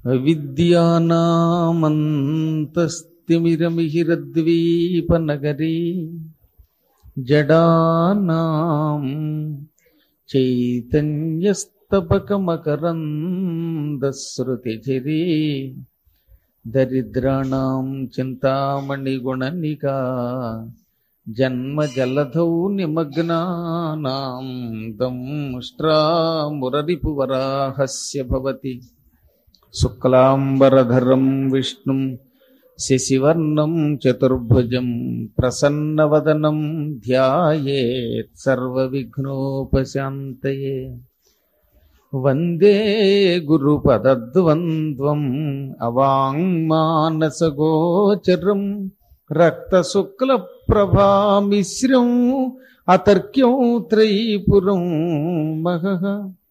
అవిద్యానామంతస్తిమిరమిహిరద్వీపనగరీ జడానాం చైతన్యస్తబకమకరందశ్రుతిఝరీ దరిద్రాణం చింతామణిగుణనికా జన్మజలధౌ నిమగ్నానాం దంష్ట్రామురరిపువరాహస్య భవతి శుక్లాంబరధరం విష్ణుం శశివర్ణం చతుర్భుజం ప్రసన్నవదనం ధ్యాయేత్ సర్వవిఘ్నోపశాంతయే. వందే గురుపదద్వంద్వం అవాంగ్మానసగోచరం రక్తశుక్లప్రభామిశ్రం అతర్క్యం త్రైపురం మహః.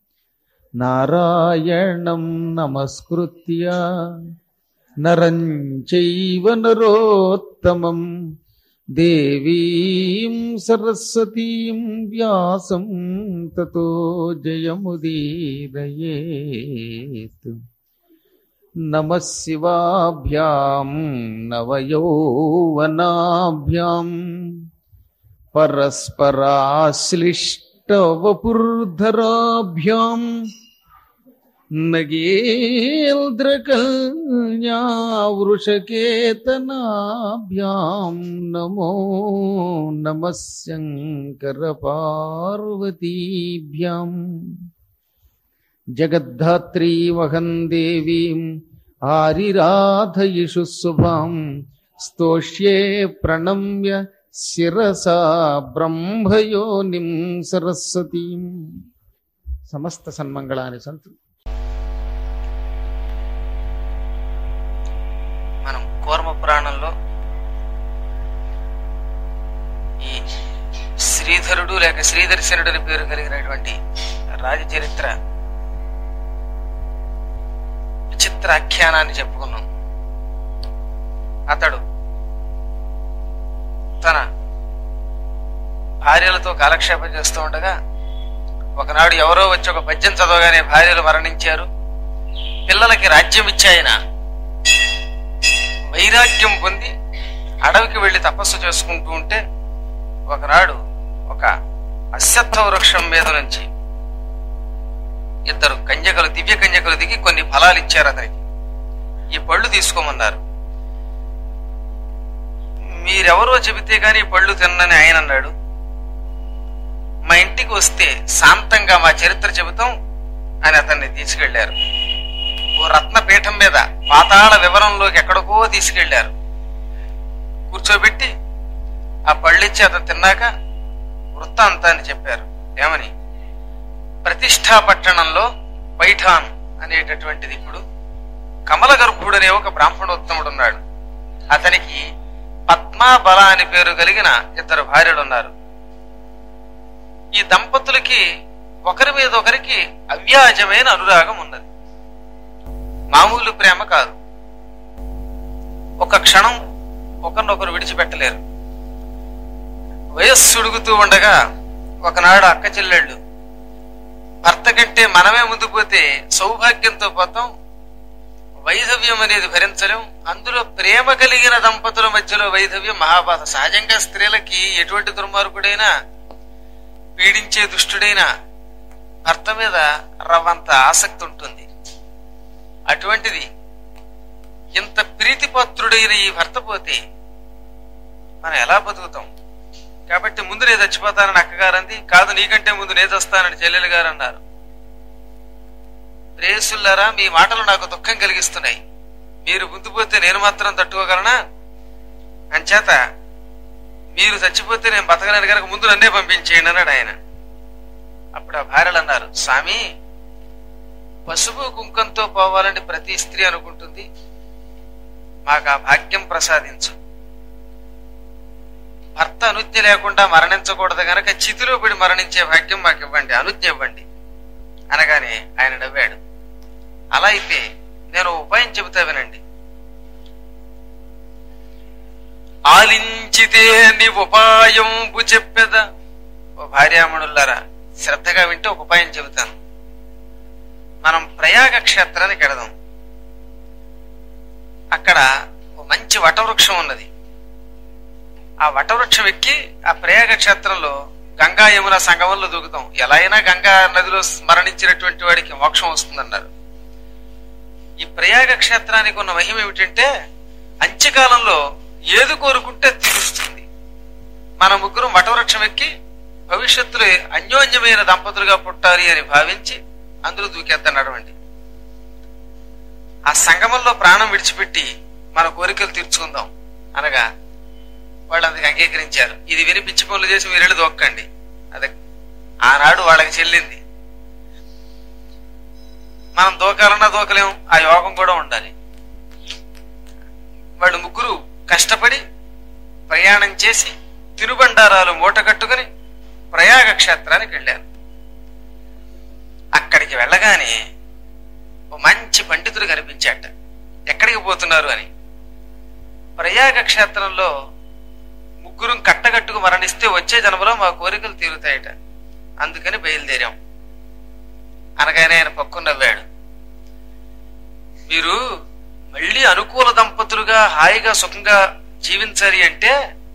నారాయణం నమస్కృత్య నరం చైవ నరోత్తమం దేవీం సరస్వతీం వ్యాసం తతో జయముదీరయేత్. నమః శివాభ్యాం నవయౌవనాభ్యాం పరస్పరాశ్లిష్టవపుర్ధరాభ్యాం నగేంద్రకల్యావృషకేతనాభ్యాం నమో నమః శంకరపార్వతీభ్యాం. జగద్ధాత్రీమహం దేవీం ఆరిరాధయిషు శుభాం స్తోష్యే ప్రణమ్య శిరసా బ్రహ్మయోనిం సరస్వతీం. సమస్త సన్మంగళాని సంతు. మనం కూర్మ పురాణంలో ఈ శ్రీధరుడు లేక శ్రీదర్శనుడు అని పేరు కలిగినటువంటి రాజచరిత్ర విచిత్ర ఆఖ్యానాన్ని చెప్పుకున్నాం. అతడు తన భార్యలతో కాలక్షేపం చేస్తూ ఉండగా ఒకనాడు ఎవరో వచ్చి ఒక పద్యం చదవగానే భార్యలు మరణించారు. పిల్లలకి రాజ్యం ఇచ్చాయన వైరాగ్యం పొంది అడవికి వెళ్లి తపస్సు చేసుకుంటూ ఉంటే ఒకనాడు ఒక అశ్వత్థ వృక్షం మీద నుంచి ఇద్దరు కన్యకలు, దివ్య కన్యకలు దిగి కొన్ని ఫలాలు ఇచ్చారు అతనికి. ఈ పళ్ళు తీసుకోమన్నారు. మీరెవరో చెబితే గాని ఈ పళ్ళు తిన్నని ఆయన అన్నాడు. మా ఇంటికి వస్తే శాంతంగా మా చరిత్ర చెబుతాం అని అతన్ని తీసుకెళ్లారు. ఓ రత్నపీఠం మీద పాతాళ వివరంలోకి ఎక్కడికో తీసుకెళ్లారు. కూర్చోబెట్టి ఆ పళ్ళిచ్చి అతను తిన్నాక వృత్తాంతాన్ని చెప్పారు. ఏమని? ప్రతిష్ఠా పట్టణంలో పైఠాన్ అనేటటువంటిది ఇప్పుడు కమల గర్భుడనే ఒక బ్రాహ్మణోత్తముడు ఉన్నాడు. అతనికి పద్మాబల అని పేరు కలిగిన ఇద్దరు భార్యలున్నారు. ఈ దంపతులకి ఒకరి మీద ఒకరికి అవ్యాజమైన అనురాగం ఉన్నది. మామూలు ప్రేమ కాదు. ఒక క్షణం ఒకరినొకరు విడిచిపెట్టలేరు. వయస్సు ఉడుగుతూ ఉండగా ఒకనాడు అక్క చెల్లెళ్ళు భర్త కంటే మనమే ముందు పోతే సౌభాగ్యంతో పోతాం, వైధవ్యం అనేది భరించలేం. అందులో ప్రేమ కలిగిన దంపతుల మధ్యలో వైధవ్యం మహాబాధ. సహజంగా స్త్రీలకి ఎటువంటి దుర్మార్గుడైనా పీడించే దుష్టుడైనా భర్త మీద రవ్వంత ఆసక్తి ఉంటుంది. అటువంటిది ఇంత ప్రీతిపాత్రుడైన ఈ భర్త పోతే మనం ఎలా బతుకుతాం? కాబట్టి ముందు నేను చచ్చిపోతానని అక్కగారంది. కాదు, నీకంటే ముందు నేను చస్తానని చెల్లెలు గారు అన్నారు. ప్రేయసుల్లారా, మీ మాటలు నాకు దుఃఖం కలిగిస్తున్నాయి. మీరు ముందు పోతే నేను మాత్రం తట్టుకోగలనా? అంచేత మీరు చచ్చిపోతే నేను బతకలేను కనుక ముందు నన్నే పంపించేయండి అన్నాడు ఆయన. అప్పుడు ఆ భార్యలు అన్నారు, స్వామి, పసుపు కుంకంతో పోవాలని ప్రతి స్త్రీ అనుకుంటుంది. మాకు ఆ భాగ్యం ప్రసాదించు. భర్త అనుజ్ఞ లేకుండా మరణించకూడదు గనక చితిలో పడి మరణించే భాగ్యం మాకు ఇవ్వండి, అనుజ్ఞ ఇవ్వండి అనగానే ఆయన నవ్వాడు. అలా అయితే నేను ఉపాయం చెబుతా వినండి. ఆలించితే నీ ఉపాయంబు చెప్పెద. ఓ భార్యామణులారా, శ్రద్ధగా వింటే ఒక ఉపాయం చెబుతాను. మనం ప్రయాగ క్షేత్రానికి వెళదాం. అక్కడ ఓ మంచి వటవృక్షం ఉన్నది. ఆ వటవృక్షం ఎక్కి ఆ ప్రయాగ క్షేత్రంలో గంగా యమున సంగమంలో దూకుతాం. ఎలా అయినా గంగా నదిలో మరణించినటువంటి వాడికి మోక్షం వస్తుందన్నారు. ఈ ప్రయాగ క్షేత్రానికి ఉన్న మహిమ ఏమిటంటే అంత్యకాలంలో ఏది కోరుకుంటే తీరుస్తుంది. మన ముగ్గురు వటవృక్షం ఎక్కి భవిష్యత్తులో అన్యోన్యమైన దంపతులుగా పుట్టాలి అని భావించి అందులో దూకేద్దన్నాడు. ఆ సంగమంలో ప్రాణం విడిచిపెట్టి మన కోరికలు తీర్చుకుందాం అనగా వాళ్ళు అందుకు అంగీకరించారు. ఇది విని పిచ్చి పనులు చేసి మీరెళ్ళి దొక్కండి. అదే ఆనాడు వాళ్ళకి చెల్లింది. మనం దోకాలన్నా దోకలేం, ఆ యోగం కూడా ఉండాలి. వాళ్ళు ముగ్గురు కష్టపడి ప్రయాణం చేసి తినుబండారాలు మూట కట్టుకుని ప్రయాగ క్షేత్రానికి వెళ్ళారు. అక్కడికి వెళ్ళగానే ఓ మంచి పండితుడు కనిపించాట. ఎక్కడికి పోతున్నారు అని. ప్రయాగ క్షేత్రంలో ముగ్గురం కట్టగట్టుకు మరణిస్తే వచ్చే జన్మలో మా కోరికలు తీరుతాయట, అందుకని బయలుదేరాం అనగానే ఆయన పక్కన నవ్వాడు. మీరు మళ్ళీ అనుకూల దంపతులుగా హాయిగా సుఖంగా జీవించాలి అంటే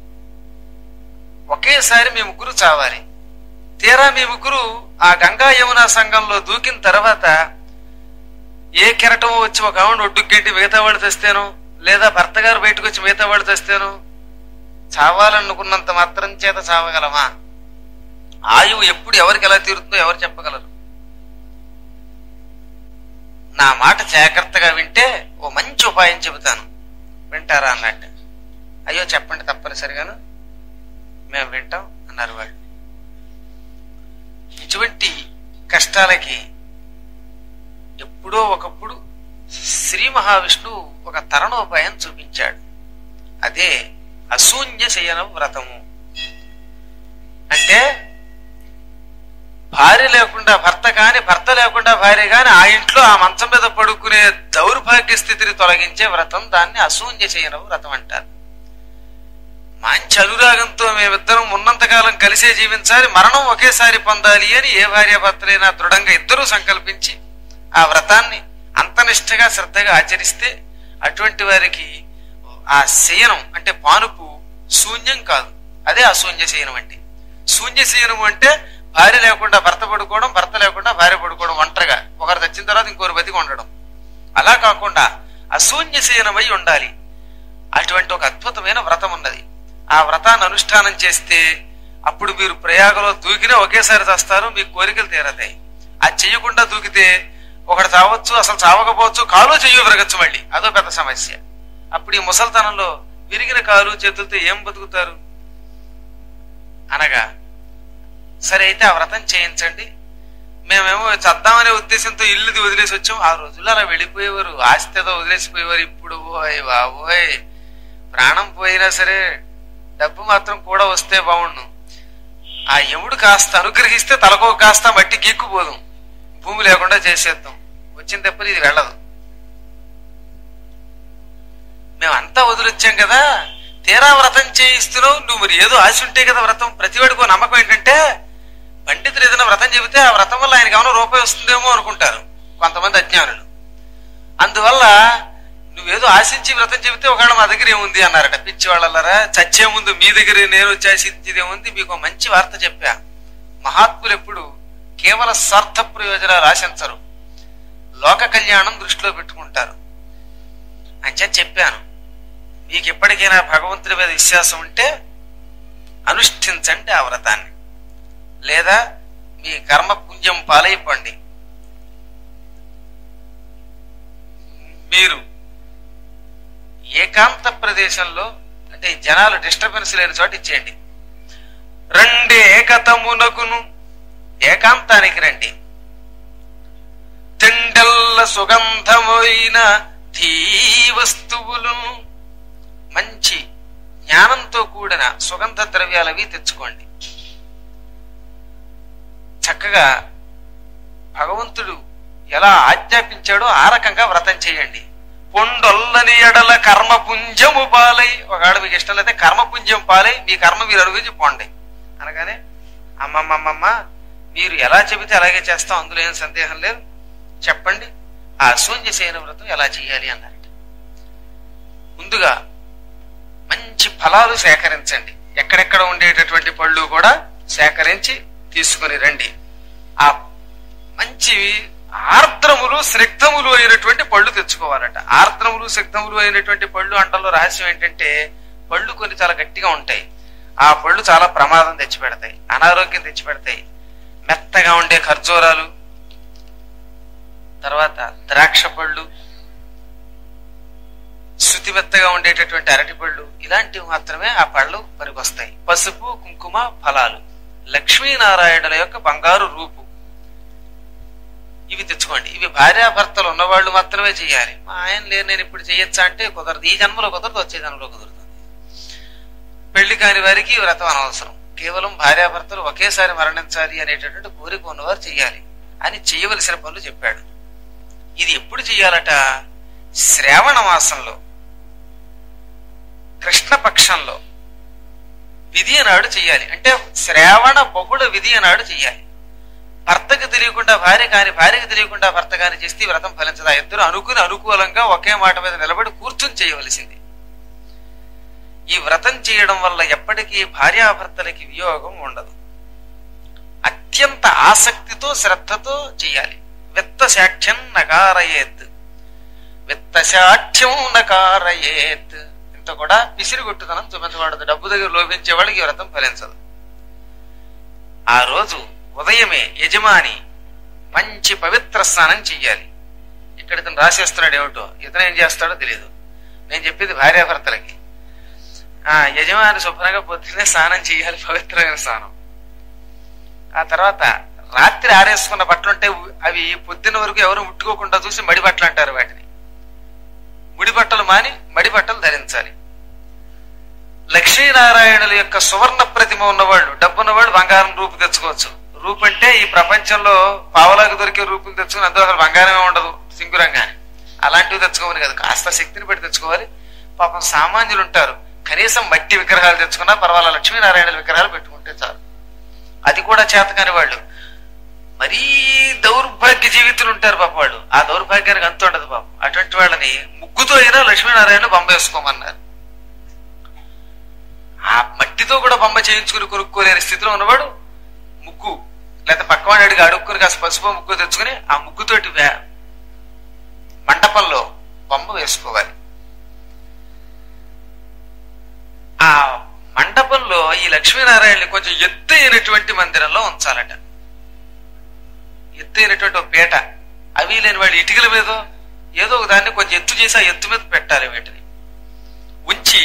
ఒకేసారి మీ ముగ్గురు చావాలి. తీరా మీ ముగ్గురు ఆ గంగా యమున సంఘంలో దూకిన తర్వాత ఏ కెరటం వచ్చి ఒక ఆవిడ ఒడ్డుకెట్టి మిగతా వాళ్ళు తెస్తేనో, లేదా భర్త గారు బయటకు వచ్చి మిగతా వాళ్ళు తెస్తేనో చావాలనుకున్నంత మాత్రం చేత చావగలమా? ఆయువు ఎప్పుడు ఎవరికి ఎలా తీరుతుందో ఎవరు చెప్పగలరు. నా మాట జాగ్రత్తగా వింటే ఓ మంచి ఉపాయం చెబుతాను, వింటారా అన్నట్టు. అయ్యో చెప్పండి తప్పనిసరిగాను, మేము వింటాం అన్నారు వాళ్ళు. ఇటువంటి కష్టాలకి ఎప్పుడో ఒకప్పుడు శ్రీ మహావిష్ణువు ఒక తరుణోపాయం చూపించాడు. అదే అశూన్య శయన వ్రతము. అంటే భార్య లేకుండా భర్త కాని, భర్త లేకుండా భార్య కాని ఆ ఇంట్లో ఆ మంచం మీద పడుకునే దౌర్భాగ్య స్థితిని తొలగించే వ్రతం, దాన్ని అశూన్య శయన వ్రతం అంటారు. మంచి అనురాగంతో మేమిద్దరం ఉన్నంతకాలం కలిసే జీవించాలి, మరణం ఒకేసారి పొందాలి అని ఏ భార్యాభర్తలైనా దృఢంగా ఇద్దరూ సంకల్పించి ఆ వ్రతాన్ని అంతనిష్టగా శ్రద్ధగా ఆచరిస్తే అటువంటి వారికి ఆ శయనం అంటే పానుపు శూన్యం కాదు. అదే అశూన్య శయనం అంటే. శూన్య శయనం అంటే భార్య లేకుండా భర్త పడుకోవడం, భర్త లేకుండా భార్య పడుకోవడం, ఒంటరిగా ఒకరు తెచ్చిన తర్వాత ఇంకొకరు బతికి ఉండడం. అలా కాకుండా అశూన్య శయనమై ఉండాలి. అటువంటి ఒక అద్భుతమైన వ్రతం ఉన్నది. ఆ వ్రతాన్ని అనుష్ఠానం చేస్తే అప్పుడు మీరు ప్రయాగలో దూకినే ఒకేసారి చేస్తారు, మీ కోరికలు తీరతాయి. అది చెయ్యకుండా దూకితే ఒకటి చావచ్చు, అసలు చావకపోవచ్చు, కాలు చెయ్యు విరగచ్చు, మళ్ళీ అదో పెద్ద సమస్య. అప్పుడు ఈ ముసల్తనంలో విరిగిన కాలు చేతులతో ఏం బతుకుతారు అనగా, సరే అయితే ఆ వ్రతం చేయించండి. మేమేమో చద్దామనే ఉద్దేశంతో ఇల్లుది వదిలేసి వచ్చాం. ఆ రోజుల్లో అలా వెళ్ళిపోయేవారు, ఆస్తితో వదిలేసిపోయేవారు. ఇప్పుడు ఓయ్ బాబోయ్, ప్రాణం పోయినా సరే డబ్బు మాత్రం కూడా వస్తే బాగుండు. ఆ యముడు కాస్త అనుగ్రహిస్తే తలకో కాస్త మట్టి గీక్కుపోదు, భూమి లేకుండా చేసేద్దాం, వచ్చిన తప్పని ఇది వెళ్ళదు. మేమంతా వదిలొచ్చాం కదా, తీరా వ్రతం చేయిస్తున్నావు నువ్వు, మరి ఏదో ఆశ ఉంటే కదా వ్రతం. ప్రతివాడికో నమ్మకం ఏంటంటే పండితులు ఏదైనా వ్రతం చెబితే ఆ వ్రతం వల్ల ఆయనకి ఏమైనా రూపాయి వస్తుందేమో అనుకుంటారు కొంతమంది అజ్ఞానులు. అందువల్ల నువ్వేదో ఆశించి వ్రతం చెబితే ఒకవేళ మా దగ్గర ఏముంది అన్నారట. పిచ్చి వాళ్ళరా, చచ్చే ముందు మీ దగ్గర నేను వచ్చి ఆశించేది ఏముంది, మీకు మంచి వార్త చెప్పా. మహాత్ములు ఎప్పుడు కేవల స్వార్థ ప్రయోజనాలు ఆశించరు, లోక కళ్యాణం దృష్టిలో పెట్టుకుంటారు. అని చెప్పాను. మీకు ఎప్పటికైనా భగవంతుడి మీద విశ్వాసం ఉంటే అనుష్ఠించండి ఆ వ్రతాన్ని, లేదా మీ కర్మ పుణ్యం పాలైపోండి. మీరు ఏకాంత ప్రదేశంలో, అంటే జనాలు డిస్టర్బెన్స్ లేని చోట ఇచ్చేయండి. రండి ఏకతమునకును, ఏకాంతానికి రండి. తిండల్ల సుగంధమైన ధీ వస్తువులు, మంచి జ్ఞానంతో కూడిన సుగంధ ద్రవ్యాలవి తెచ్చుకోండి. చక్కగా భగవంతుడు ఎలా ఆజ్ఞాపించాడో ఆ రకంగా వ్రతం చేయండి. పొండొల్లని ఎడల కర్మపుంజము పాలై, ఒకవేళ మీకు ఇష్టం లేకపోతే కర్మపుంజం పాలై మీ కర్మ మీరు అనుభవించి పోండి అనగానే, అమ్మమ్మమ్మమ్మ మీరు ఎలా చెబితే అలాగే చేస్తాం, అందులో ఏం సందేహం లేదు, చెప్పండి ఆ అశూన్య శయన వ్రతం ఎలా చేయాలి అన్నారట. ముందుగా మంచి ఫలాలు సేకరించండి. ఎక్కడెక్కడ ఉండేటటువంటి పళ్ళు కూడా సేకరించి తీసుకుని రండి. ఆ మంచి ఆర్ద్రములు స్నిగ్ధములు అయినటువంటి పళ్ళు తెచ్చుకోవాలట. ఆర్ద్రములు స్నిగ్ధములు అయినటువంటి పళ్ళు అంటలో రహస్యం ఏంటంటే, పళ్ళు కొన్ని చాలా గట్టిగా ఉంటాయి. ఆ పళ్ళు చాలా ప్రమాదం తెచ్చిపెడతాయి, అనారోగ్యం తెచ్చిపెడతాయి. మెత్తగా ఉండే ఖర్జూరాలు, తర్వాత ద్రాక్ష పళ్ళు, శృతి మెత్తగా ఉండేటటువంటి అరటి పళ్ళు, ఇలాంటివి మాత్రమే ఆ పళ్ళు పనికొస్తాయి. పసుపు, కుంకుమ, ఫలాలు, లక్ష్మీనారాయణుల యొక్క బంగారు రూపు, ఇవి తెచ్చుకోండి. ఇవి భార్యాభర్తలు ఉన్నవాళ్ళు మాత్రమే చేయాలి. మా ఆయన లేరు, నేను ఇప్పుడు చేయొచ్చా అంటే కుదరదు. ఈ జన్మలో కుదరదు, వచ్చే జన్మలో కుదురుతుంది. పెళ్లి కాని వారికి ఈ వ్రతం అనవసరం. కేవలం భార్యాభర్తలు ఒకేసారి మరణించాలి అనేటటువంటి కోరిక ఉన్నవారు చెయ్యాలి అని చేయవలసిన పనులు చెప్పాడు. ఇది ఎప్పుడు చెయ్యాలట? శ్రావణ మాసంలో కృష్ణపక్షంలో విధియ నాడు చెయ్యాలి. అంటే శ్రావణ బహుళ విధియ నాడు చెయ్యాలి. భర్తకు తెలియకుండా భార్య కాని, భార్యకు తెలియకుండా భర్త కాని చేస్తే ఈ వ్రతం ఫలించదా? ఇద్దరు అనుకుని అనుకూలంగా ఒకే మాట మీద నిలబడి కూర్చుని చేయవలసింది. ఈ వ్రతం చేయడం వల్ల ఎప్పటికీ భార్యాభర్తలకి వియోగం ఉండదు. అత్యంత ఆసక్తితో శ్రద్ధతో చేయాలి. విత్తశాఠ్యం నకారయేత్, విత్తశాఠ్యం నకారయేత్. ఇంత కూడా పిసిరిగొట్టుదనం చూపించబడదు. డబ్బు దగ్గర లోపించే వాళ్ళకి ఈ వ్రతం ఫలించదు. ఆ రోజు ఉదయమే యజమాని మంచి పవిత్ర స్నానం చెయ్యాలి. ఇక్కడ ఇతను రాసేస్తున్నాడు ఏమిటో, ఇతను ఏం చేస్తాడో తెలియదు. నేను చెప్పేది భార్యాభర్తలకి. యజమాని శుభ్రంగా పొద్దున్నే స్నానం చేయాలి, పవిత్రమైన స్నానం. ఆ తర్వాత రాత్రి ఆరేసుకున్న బట్టలుంటే అవి పొద్దున్న వరకు ఎవరు ముట్టుకోకుండా చూసి మడి బట్టలు అంటారు. వాటిని ముడి బట్టలు మాని మడి బట్టలు ధరించాలి. లక్ష్మీనారాయణుల యొక్క సువర్ణ ప్రతిమ ఉన్నవాళ్ళు, డబ్బున్నవాళ్ళు బంగారం రూపు తెచ్చుకోవచ్చు. రూపు అంటే ఈ ప్రపంచంలో పావలాకు దొరికే రూపులు తెచ్చుకుని అందులో అసలు బంగారమే ఉండదు, సింగురంగానే. అలాంటివి తెచ్చుకోవాలి కదా, కాస్త శక్తిని పెట్టి తెచ్చుకోవాలి. పాపం సామాన్యులు ఉంటారు, కనీసం మట్టి విగ్రహాలు తెచ్చుకున్నా పర్వాలేదు, లక్ష్మీనారాయణుల విగ్రహాలు పెట్టుకుంటే చాలు. అది కూడా చేతకాని వాళ్ళు, మరీ దౌర్భాగ్య జీవితులు ఉంటారు పాప. వాళ్ళు ఆ దౌర్భాగ్యానికి అంత ఉండదు పాపం. అటువంటి వాళ్ళని ముగ్గుతో అయినా లక్ష్మీనారాయణ బొమ్మ వేసుకోమన్నారు. ఆ మట్టితో కూడా బొమ్మ చేయించుకుని కొనుక్కోలేని స్థితిలో ఉన్నవాడు ముగ్గు లేదా పక్కవాడి అడిగి అడుక్కుని కాస్త పసుపు ముగ్గు తెచ్చుకుని ఆ ముగ్గుతోటి మండపంలో బొమ్మ వేసుకోవాలి. ఆ మండపంలో ఈ లక్ష్మీనారాయణని కొంచెం ఎత్తైనటువంటి మందిరంలో ఉంచాలట. ఎత్తైనటువంటి ఒక పీట, అవి లేని వాడి ఇటుకల మీద ఏదో ఒక దాన్ని కొంచెం ఎత్తు చేసి ఆ ఎత్తు మీద పెట్టాలి. వీటిని ఉంచి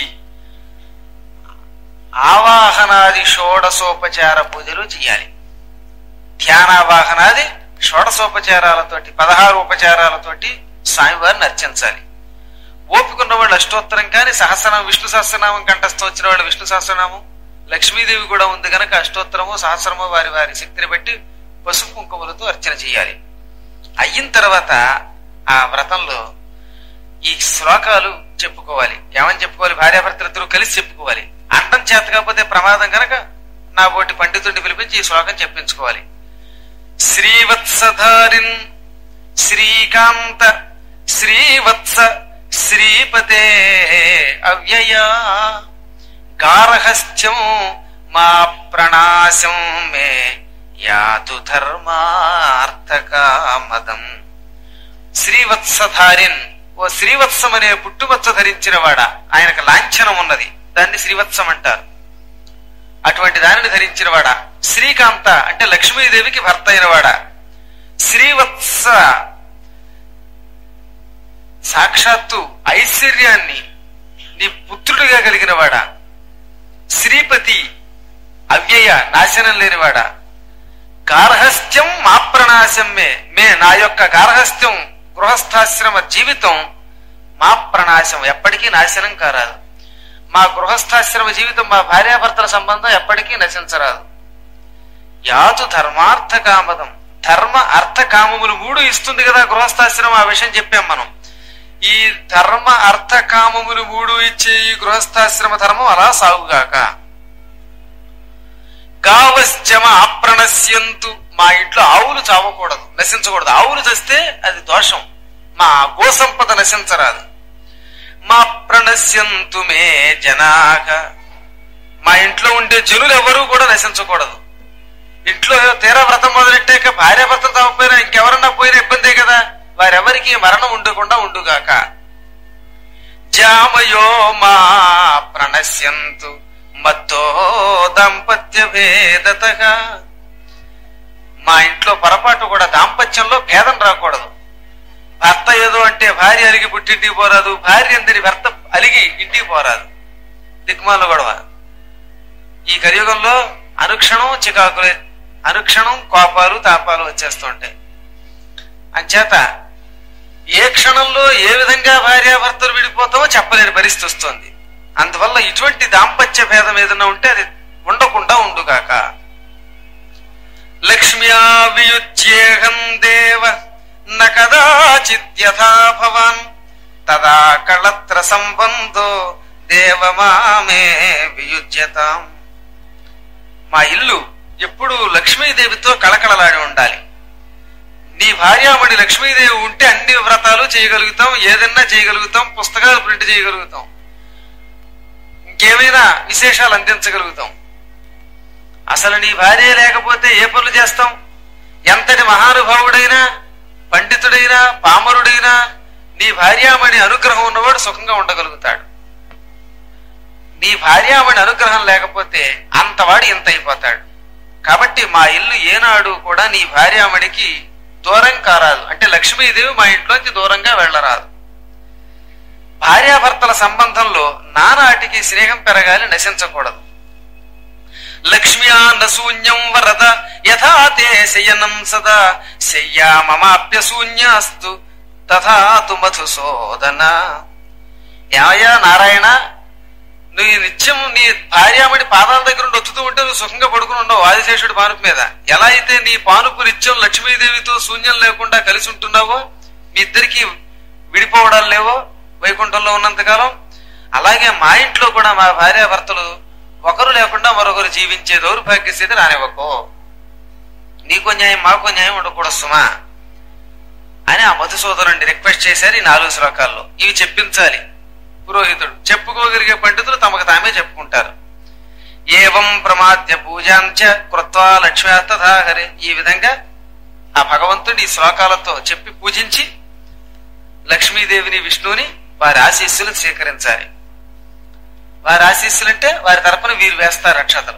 ఆవాహనాది షోడశోపచార పూజలు చేయాలి. ధ్యానావాహనాది షోడశోపచారాలతోటి 16 ఉపచారాలతోటి స్వామివారిని అర్చించాలి. ఓపికన్న వాళ్ళు అష్టోత్తరం కానీ, సహస్రనామం విష్ణు సహస్రనామం కంఠస్థం వచ్చిన వాళ్ళు విష్ణు సహస్రనామం, లక్ష్మీదేవి కూడా ఉంది కనుక అష్టోత్తరము సహస్రము వారి వారి శక్తిని బట్టి పసుపు కుంకుమలతో అర్చన చేయాలి. అయిన తర్వాత ఆ వ్రతంలో ఈ శ్లోకాలు చెప్పుకోవాలి. ఏమని చెప్పుకోవాలి? భార్యాభర్తలిద్దరూ కలిసి చెప్పుకోవాలి. అండం చేత కాకపోతే ప్రమాదం కనుక నా బోటి పండితుడిని పిలిపించి ఈ శ్లోకం చెప్పించుకోవాలి. శ్రీవత్సధారిన్ శ్రీకాంత శ్రీవత్స శ్రీపతే అవ్యయా గార్హస్థ్యం మా ప్రణాశం మే యాతు ధర్మార్థకామదం. శ్రీవత్సధారిన్, ఓ శ్రీవత్సం అనే పుట్టుమచ్చ ధరించిన వాడా, ఆయనకు లాంఛనం ఉన్నది, దాన్ని శ్రీవత్సం అంటారు. అటువంటి దానిని ధరించిన వాడా. శ్రీకాంత అంటే లక్ష్మీదేవికి భర్త అయిన వాడా. శ్రీవత్స సాక్షాత్తు ఐశ్వర్యాన్ని నీ పుత్రుడిగా కలిగిన వాడా. శ్రీపతి అవ్యయ నాశనం లేనివాడా. గార్హస్థ్యం మా ప్రణాశం మే నా యొక్క గార్హస్థ్యం గృహస్థాశ్రమ జీవితం మా ప్రణాశం ఎప్పటికీ నాశనం కారాదు. మా గృహస్థాశ్రమ జీవితం, మా భార్యాభర్తల సంబంధం ఎప్పటికీ నశించరాదు. యాతు ధర్మార్థ కామదం, ధర్మ అర్థ కామములు 3 ఇస్తుంది కదా గృహస్థాశ్రమం. ఆ విషయం చెప్పాం మనం. ఈ ధర్మ అర్థ కామములు 3 ఇచ్చే ఈ గృహస్థాశ్రమ ధర్మం అలా సాగుగాక. గావశ్చమ అప్రణశ్యంతు, మా ఇంట్లో ఆవులు చావకూడదు, నశించకూడదు. ఆవులు చస్తే అది దోషం, మా గోసంపద నశించరాదు. మా ప్రణశ్యంతు మే జనాక. మా ఇంట్లో ఉండే జనులు ఎవరూ కూడా నశించకూడదు. ఇంట్లో తీరా వ్రతం మొదలెట్టాక భార్యాభర్త తప్పపోయినా ఇంకెవరన్నా పోయినా ఇబ్బందే కదా, వారెవరికి మరణం ఉండకుండా ఉండుగాక. జామయో మా ప్రణశ్యంతు మత్తో దాంపత్య భేదతగా. మా ఇంట్లో పొరపాటు కూడా దాంపత్యంలో భేదం రాకూడదు. భర్త ఏదో అంటే భార్య అలిగి పుట్టింటికి పోరాదు, భార్య అందని భర్త అలిగి ఇంటికి పోరాదు. దిక్మాల గొడవ. ఈ కలియుగంలో అనుక్షణం చికాకులే, అనుక్షణం కోపాలు తాపాలు వచ్చేస్తూ ఉంటాయి. అంచేత ఏ క్షణంలో ఏ విధంగా భార్యాభర్తలు విడిపోతామో చెప్పలేని పరిస్థితి వస్తుంది. అందువల్ల ఇటువంటి దాంపత్య భేదం ఏదైనా ఉంటే అది ఉండకుండా ఉండుగాక. లక్ష్మ్యా వియుజ్యేహం దేవ న కదాచిత్ యథా భవాన్ తదా కళత్ర సంబంధో దేవ మామే వియుజ్యతాం. మా ఇల్లు ఎప్పుడు లక్ష్మీదేవితో కళకళలాడి ఉండాలి. నీ భార్యామణి లక్ష్మీదేవి ఉంటే అన్ని వ్రతాలు చేయగలుగుతాం, ఏదన్నా చేయగలుగుతాం, పుస్తకాలు ప్రింట్ చేయగలుగుతాం, ఇంకేమైనా విశేషాలు అందించగలుగుతాం. అసలు నీ భార్య లేకపోతే ఏ పనులు చేస్తాం? ఎంతటి మహానుభావుడైనా, పండితుడైనా, పామరుడైనా నీ భార్యామణి అనుగ్రహం ఉన్నవాడు సుఖంగా ఉండగలుగుతాడు. నీ భార్యామణి అనుగ్రహం లేకపోతే అంతవాడు ఇంత అయిపోతాడు. కాబట్టి మా ఇల్లు ఏనాడు కూడా నీ భార్యామణికి దూరం కారాదు, అంటే లక్ష్మీదేవి మా ఇంట్లోంచి దూరంగా వెళ్ళరాదు. భార్యాభర్తల సంబంధంలో నానాటికి స్నేహం పెరగాలి, నశించకూడదు. లక్ష్మ్యా నశూన్యం వరద యథా తే శయనం సదా శయ్యా మమాప్య శూన్యాస్తు తథాతు మధుసూదన. ఏమయ్యా నారాయణ, నువ్వు నిత్యం నీ భార్యామణి పాదాల దగ్గర నుండి వచ్చుతూ ఉంటే నువ్వు సుఖంగా పడుకుని ఉండవు ఆదిశేషుడి పానుపు మీద. ఎలా అయితే నీ పానుపు నిత్యం లక్ష్మీదేవితో శూన్యం లేకుండా కలిసి ఉంటున్నావో, మీ ఇద్దరికి విడిపోవడాలు లేవో వైకుంఠంలో ఉన్నంతకాలం, అలాగే మా ఇంట్లో కూడా మా భార్యాభర్తలు ఒకరు లేకుండా మరొకరు జీవించే దౌర్భాగ్య స్థితి రానివ్వకో. నీకో న్యాయం మాకో న్యాయం ఉండకూడదు సుమా అని ఆ మధుసూదనుడిని రిక్వెస్ట్ చేశారు ఈ 4 శ్లోకాల్లో. ఇవి చెప్పించాలి పురోహితుడు. చెప్పుకోగలిగే పండితులు తమకు తామే చెప్పుకుంటారు. ఏవం ప్రమాద్య పూజాంచ కృత్వా లక్ష్మ్యా తథా హరే. ఈ విధంగా ఆ భగవంతుడి ఈ శ్లోకాలతో చెప్పి పూజించి లక్ష్మీదేవిని విష్ణువుని వారి ఆశీస్సులు స్వీకరించాలి. వారి ఆశీస్సులంటే వారి తరపున వీరు వేస్తారు అక్షతలు.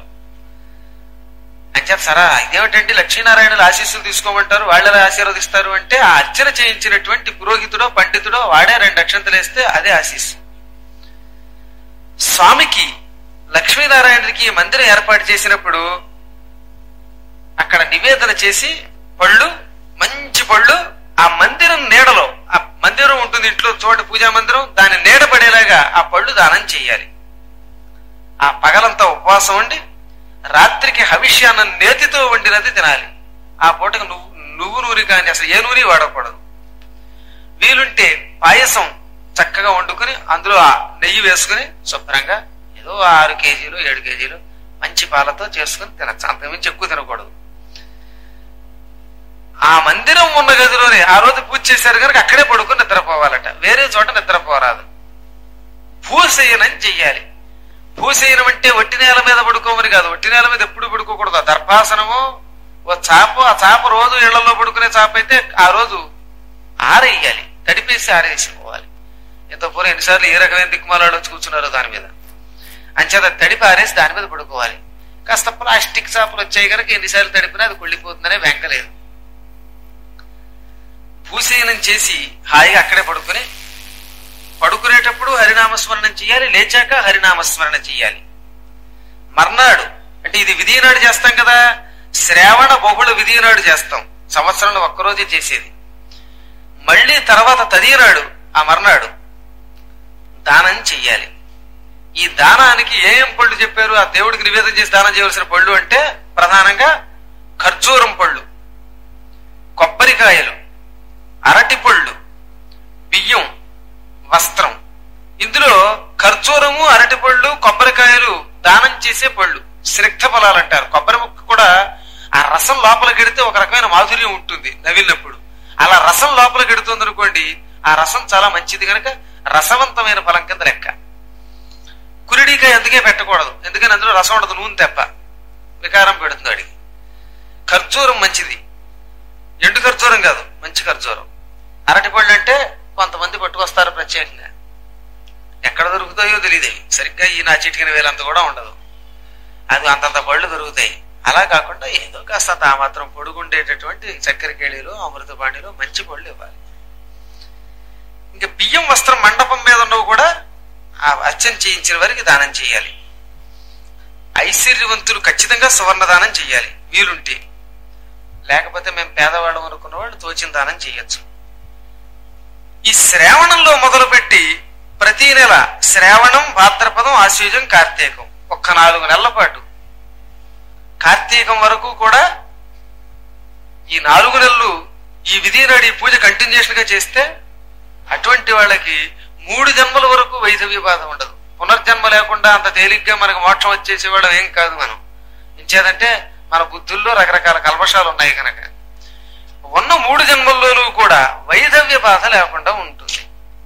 అంటే సరా ఇదేమిటంటే లక్ష్మీనారాయణులు ఆశీస్సులు తీసుకోమంటారు, వాళ్ళని ఆశీర్వదిస్తారు అంటే ఆ అర్చన చేయించినటువంటి పురోహితుడో పండితుడో వాడే 2 అక్షంతలు వేస్తే అదే ఆశీస్సు. స్వామికి లక్ష్మీనారాయణుడికి మందిరం ఏర్పాటు చేసినప్పుడు అక్కడ నివేదన చేసి పళ్ళు, మంచి పళ్ళు, ఆ మందిరం నీడలో, ఆ మందిరం ఉంటుంది ఇంట్లో చూడండి పూజా మందిరం, దాని నీడ పడేలాగా ఆ పళ్ళు దానం చేయాలి. ఆ పగలంతా ఉపవాసం ఉండి రాత్రికి హవిష్యాన్నం నేతితో వండినది తినాలి. ఆ పూటకు నువ్వు నూనె కానీ అసలు ఏ నూనె వాడకూడదు. వీలుంటే పాయసం చక్కగా వండుకుని అందులో నెయ్యి వేసుకుని శుభ్రంగా ఏదో 6 కేజీలు 7 కేజీలు మంచి పాలతో చేసుకుని తినచ్చు. అంతకుమించి ఎక్కువ తినకూడదు. ఆ మందిరం ఉన్న గదిలోనే ఆ రోజు పూజ చేశారు కనుక అక్కడే పడుకుని నిద్రపోవాలట, వేరే చోట నిద్రపోరాదు. భూశయనం చెయ్యాలి. భూశయనం అంటే ఒట్టి నేల మీద పడుకోమని కాదు. ఒట్టి నేల మీద ఎప్పుడు పడుకోకూడదు. దర్భాసనము ఓ చాప, ఆ చాప రోజు ఇళ్లలో పడుకునే చాప అయితే ఆ రోజు ఆరేయాలి, తడిపేసి ఆరేసుకోవాలి. ఎంతో పూర్వం ఎన్నిసార్లు ఏ రకమైన దిక్కుమాలాడు వచ్చి కూర్చున్నారో దాని మీద. అంచేత తడిపి ఆరేసి దాని మీద పడుకోవాలి. కాస్త ప్లాస్టిక్ చాపలు వచ్చాయి కనుక ఎన్నిసార్లు తడిపినా అది కుళ్ళిపోతుందనే వెంకలేదు. భూశయనం చేసి హాయిగా అక్కడే పడుకుని, పడుకునేటప్పుడు హరినామస్మరణం చెయ్యాలి, లేచాక హరినామస్మరణ చెయ్యాలి. మర్నాడు అంటే ఇది విధి నాడు చేస్తాం కదా, శ్రావణ బహుళ విధి నాడు చేస్తాం, సంవత్సరంలో ఒక్కరోజే చేసేది. మళ్ళీ తర్వాత తదినాడు ఆ మర్నాడు దానం చెయ్యాలి. ఈ దానానికి ఏం పళ్ళు చెప్పారు? ఆ దేవుడికి నివేదన చేసి దానం చేయవలసిన పళ్ళు అంటే ప్రధానంగా ఖర్జూరం పళ్ళు, కొబ్బరికాయలు, అరటి పళ్ళు, బియ్యం, వస్త్రం. ఇందులో ఖర్జూరము, అరటి పళ్ళు, కొబ్బరికాయలు దానం చేసే పళ్ళు. స్నిగ్ధ ఫలాలు అంటారు. కొబ్బరి ముక్క కూడా ఆ రసం లోపల గెడితే ఒక రకమైన మాధుర్యం ఉంటుంది నవిలినప్పుడు. అలా రసం లోపల గెడుతుంది అనుకోండి, ఆ రసం చాలా మంచిది కనుక రసవంతమైన ఫలం కింద లెక్క. కురిడికాయ అందుకే పెట్టకూడదు, ఎందుకని అందులో రసం ఉండదు, నూనె తెప్ప, వికారం పెడుతుంది వాడికి. ఖర్జూరం మంచిది, ఎండు ఖర్జూరం కాదు, మంచి ఖర్జూరం. అరటిపళ్ళు అంటే కొంతమంది పట్టుకొస్తారు ప్రత్యేకంగా, ఎక్కడ దొరుకుతాయో తెలియదు, సరిగ్గా ఈ నా చిటికిన వేలంత కూడా ఉండదు, అది అంతంత పళ్ళు దొరుకుతాయి. అలా కాకుండా ఏదో కాస్త ఆ మాత్రం పొడుగుండేటటువంటి చక్కెర కేళీలు, అమృతపాణిలో మంచి పళ్ళు ఇవ్వాలి. ఇంకా బియ్యం వస్త్రం మండపం మీద ఉన్నవి కూడా ఆ అర్చన చేయించిన వారికి దానం చేయాలి. ఐశ్వర్యవంతులు ఖచ్చితంగా సువర్ణ దానం చేయాలి వీలుంటే, లేకపోతే మేము పేదవాళ్ళం అనుకున్న వాళ్ళు తోచిన దానం చేయొచ్చు. ఈ శ్రావణంలో మొదలుపెట్టి ప్రతి నెల శ్రావణం, భాద్రపదం, ఆశ్వయుజం, కార్తీకం, ఒక్క 4 నెలల పాటు కార్తీకం వరకు కూడా ఈ 4 నెలలు ఈ విధినాడు ఈ పూజ కంటిన్యూషన్ గా చేస్తే అటువంటి వాళ్ళకి 3 జన్మల వరకు వైధవ్య బాధ ఉండదు. పునర్జన్మ లేకుండా అంత తేలిగ్గా మనకు మోక్షం వచ్చేసేవాళ్ళం ఏం కాదు మనం. ఇంచేదంటే మన బుద్ధుల్లో రకరకాల కల్మషాలు ఉన్నాయి కనుక ఉన్న 3 జన్మల్లోనూ కూడా వైధవ్య బాధ లేకుండా ఉంటుంది.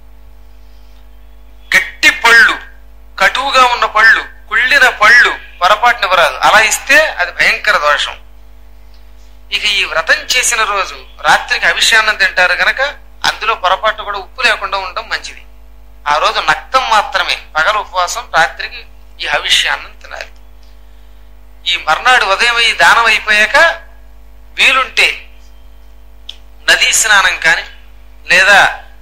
గట్టి పళ్ళు, కటువుగా ఉన్న పళ్ళు, కుళ్ళిన పళ్ళు పొరపాటున ఇవ్వరాదు, అలా ఇస్తే అది భయంకర దోషం. ఇక ఈ వ్రతం చేసిన రోజు రాత్రికి అభిషేకం తింటారు గనక అందులో పొరపాటు కూడా ఉప్పు లేకుండా ఉండడం మంచిది. ఆ రోజు నక్తం మాత్రమే, పగల ఉపవాసం, రాత్రికి ఈ హవిష్యాన్నం తినాలి. ఈ మర్నాడు ఉదయం ఈ దానం అయిపోయాక వీలుంటే నదీ స్నానం కాని లేదా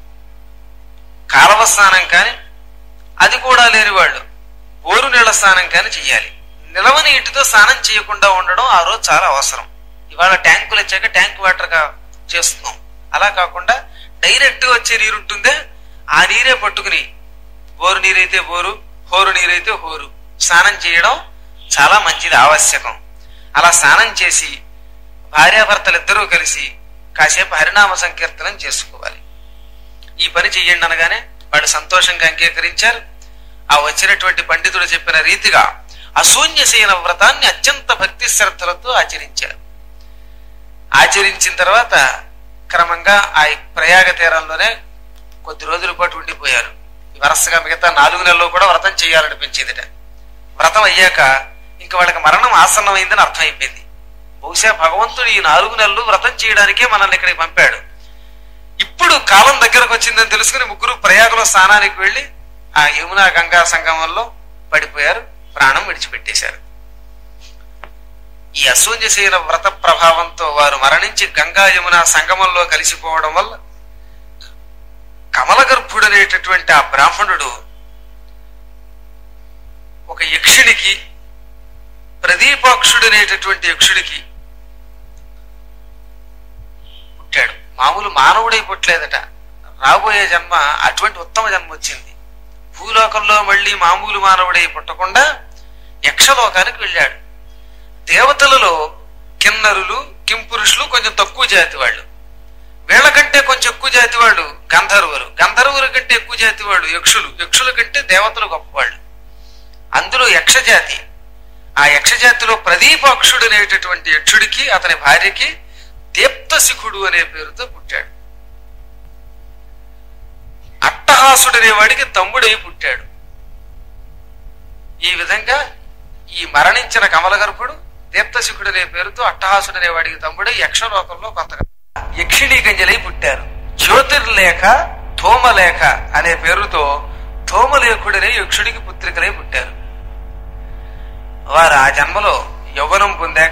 కాలవ స్నానం కాని, అది కూడా లేని వాళ్ళు బోరు నీళ్ల స్నానం కాని చెయ్యాలి. నిలవ నీటితో స్నానం చేయకుండా ఉండడం ఆ రోజు చాలా అవసరం. ఇవాళ ట్యాంకులు వచ్చాక ట్యాంక్ వాటర్ గా చేస్తున్నాం, అలా కాకుండా డైరెక్ట్ వచ్చే నీరుంటుందే ఆ నీరే పట్టుకుని, బోరు నీరైతే బోరు, హోరు నీరైతే హోరు స్నానం చేయడం చాలా మంచిది, ఆవశ్యకం. అలా స్నానం చేసి భార్యాభర్తలిద్దరూ కలిసి కాసేపు హరినామ సంకీర్తనం చేసుకోవాలి. ఈ పని చెయ్యండి అనగానే వాళ్ళు సంతోషంగా అంగీకరించారు. ఆ వచ్చినటువంటి పండితుడు చెప్పిన రీతిగా అశూన్యశయన వ్రతాన్ని అత్యంత భక్తి శ్రద్ధలతో ఆచరించారు. ఆచరించిన తర్వాత క్రమంగా ఆ ప్రయాగ తీరంలోనే కొద్ది రోజుల పాటు ఉండిపోయారు. వరుసగా మిగతా 4 నెలల్లో కూడా వ్రతం చేయాలనిపించిందిట. వ్రతం అయ్యాక ఇంకా వాళ్ళకి మరణం ఆసన్నమైందని అర్థమైపోయింది. బహుశా భగవంతుడు ఈ 4 నెలలు వ్రతం చేయడానికే మనల్ని ఇక్కడికి పంపాడు. ఇప్పుడు కాలం దగ్గరకు వచ్చిందని తెలుసుకుని ముగ్గురు ప్రయాగలో స్నానానికి వెళ్లి ఆ యమునా గంగా సంగమంలో పడిపోయారు, ప్రాణం విడిచిపెట్టేశారు. ఈ అశూన్యశయన వ్రత ప్రభావంతో వారు మరణించి గంగా యమునా సంగమంలో కలిసిపోవడం వల్ల కమలగర్భుడనేటటువంటి ఆ బ్రాహ్మణుడు ఒక యక్షుడికి, ప్రదీపాక్షుడనేటటువంటి యక్షుడికి పుట్టాడు. మామూలు మానవుడై పుట్టలేదట, రాబోయే జన్మ అటువంటి ఉత్తమ జన్మ వచ్చింది. భూలోకంలో మళ్ళీ మామూలు మానవుడై పుట్టకుండా యక్షలోకానికి వెళ్ళాడు. దేవతలలో కిన్నరులు, కింపురుషులు కొంచెం తక్కువ జాతి వాళ్ళు, వీళ్ళకంటే కొంచెం ఎక్కువ జాతి వాళ్ళు గంధర్వులు, గంధర్వుల కంటే ఎక్కువ జాతి వాళ్ళు యక్షులు, యక్షుల కంటే దేవతలు గొప్పవాళ్ళు. అందులో యక్షజాతి, ఆ యక్షజాతిలో ప్రదీపాక్షుడు అనేటటువంటి యక్షుడికి అతని భార్యకి దీప్తశిఖుడు అనే పేరుతో పుట్టాడు. అట్టహాసుడు అనేవాడికి తమ్ముడై పుట్టాడు. ఈ విధంగా ఈ మరణించిన కమలగర్భుడు దీప్తశిఖుడు అనే పేరుతో అట్టహాసుడు అనేవాడికి తమ్ముడై యక్షలోకంలో కొంతగా యక్షిణీ గంజలై పుట్టారు. జ్యోతిర్లేఖ, ధూమలేఖ అనే పేరుతో ధూమలేఖుడనే యక్షుడికి పుత్రికలై పుట్టారు. వారు ఆ జన్మలో యవ్వనం పొందాక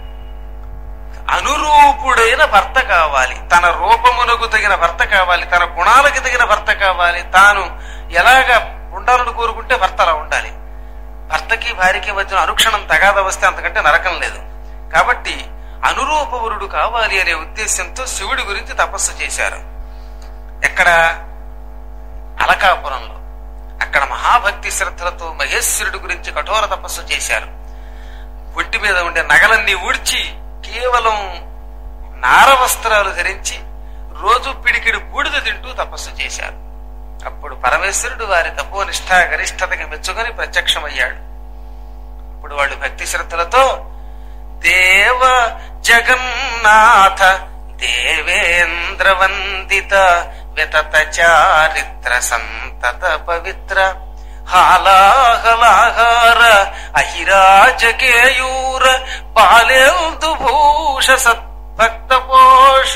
అనురూపుడైన భర్త కావాలి, తన రూపమునకు తగిన భర్త కావాలి, తన గుణాలకి తగిన భర్త కావాలి, తాను ఎలాగా ఉండాలని కోరుకుంటే భర్త అలా ఉండాలి. భర్తకి భార్యకి మధ్య అనుక్షణం తగాద వస్తే అంతకంటే నరకం లేదు. కాబట్టి అనురూపవరుడు కావాలి అనే ఉద్దేశంతో శివుడి గురించి తపస్సు చేశారు. ఎక్కడ? అలకాపురంలో. అక్కడ మహాభక్తి శ్రద్ధలతో మహేశ్వరుడి గురించి కఠోర తపస్సు చేశారు. ఒంటి మీద ఉండే నగలన్నీ ఊడ్చి కేవలం నారవస్త్రాలు ధరించి రోజు పిడికిడి బూడిద తింటూ తపస్సు చేశారు. అప్పుడు పరమేశ్వరుడు వారి తపోనిష్ఠ గరిష్ఠతకి మెచ్చుకొని ప్రత్యక్షమయ్యాడు. అప్పుడు వాళ్ళు భక్తి శ్రద్ధలతో దేవ జగన్నాథ దేవేంద్ర వందిత వితత చారిత్ర సంతత పవిత్ర హాలాహలాహార అహిరాజకేయూర బాలేందు భూష సద్భక్త పోష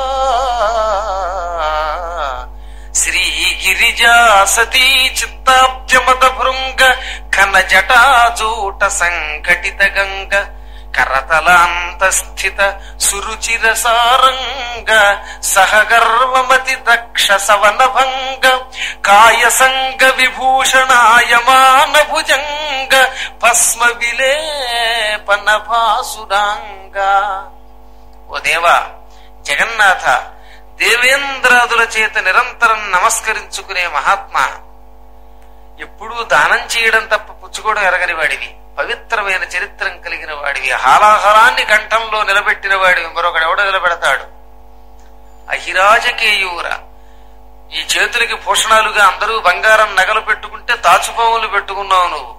శ్రీగిరిజా సతీ చిత్తాబ్జమద భృంగ ఘన జటాజూట సంఘటిత గంగ కరతలాంతస్థిత సురుచిర సారంగ సహగర్వమతి దక్ష సవన భంగ కాయ సంగ విభూషణాయమాన భుజంగ భస్మ విలేపన భాసురాంగ. ఓ దేవా జగన్నాథ, దేవేంద్రాదుల చేత నిరంతరం నమస్కరించుకునే మహాత్మా, ఎప్పుడూ దానం చేయడం తప్ప పుచ్చుకోవడం ఎరగని వాడివి, పవిత్రమైన చరిత్రం కలిగిన వాడివి, హాలాహలాన్ని కంఠంలో నిలబెట్టిన వాడివి, మరొకడెవడ నిలబెడతాడు? అహిరాజకేయూర, ఈ చేతులకి భూషణాలుగా అందరూ బంగారం నగలు పెట్టుకుంటే తాచుపాములు పెట్టుకున్నావు నువ్వు.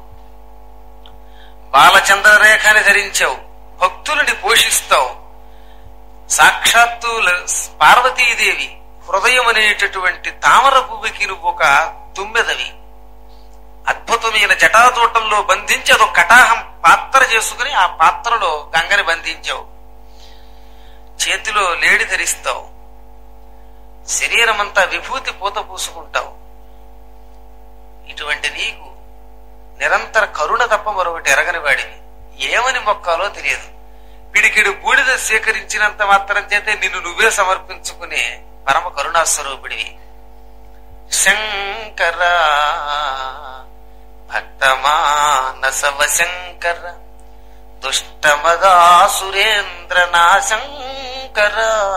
బాలచంద్రరేఖని ధరించావు, భక్తులని పోషిస్తావు. సాక్షాత్తు పార్వతీదేవి హృదయం అనేటటువంటి తామర పువ్వుకి నువ్వు ఒక తుమ్మెదవి. అద్భుతమైన జటాతోటంలో బంధించి అదొక కటాహం పాత్ర చేసుకుని ఆ పాత్రలో గంగని బంధించావు. చేతిలో లేడి ధరిస్తావు, శరీరమంతా విభూతి పూత పూసుకుంటావు. ఇటువంటి నీకు నిరంతర కరుణ తప్ప మరొకటి ఎరగని వాడివి. ఏమని మొక్కాలో తెలియదు. పిడికిడు బూడిద సేకరించినంత మాత్రం చేతే నిన్ను నువ్వే సమర్పించుకునే పరమ కరుణాస్వరూపిడివి. శంకర భక్తమానసవ శంకర దుష్టమదాసురేంద్ర నాశంకర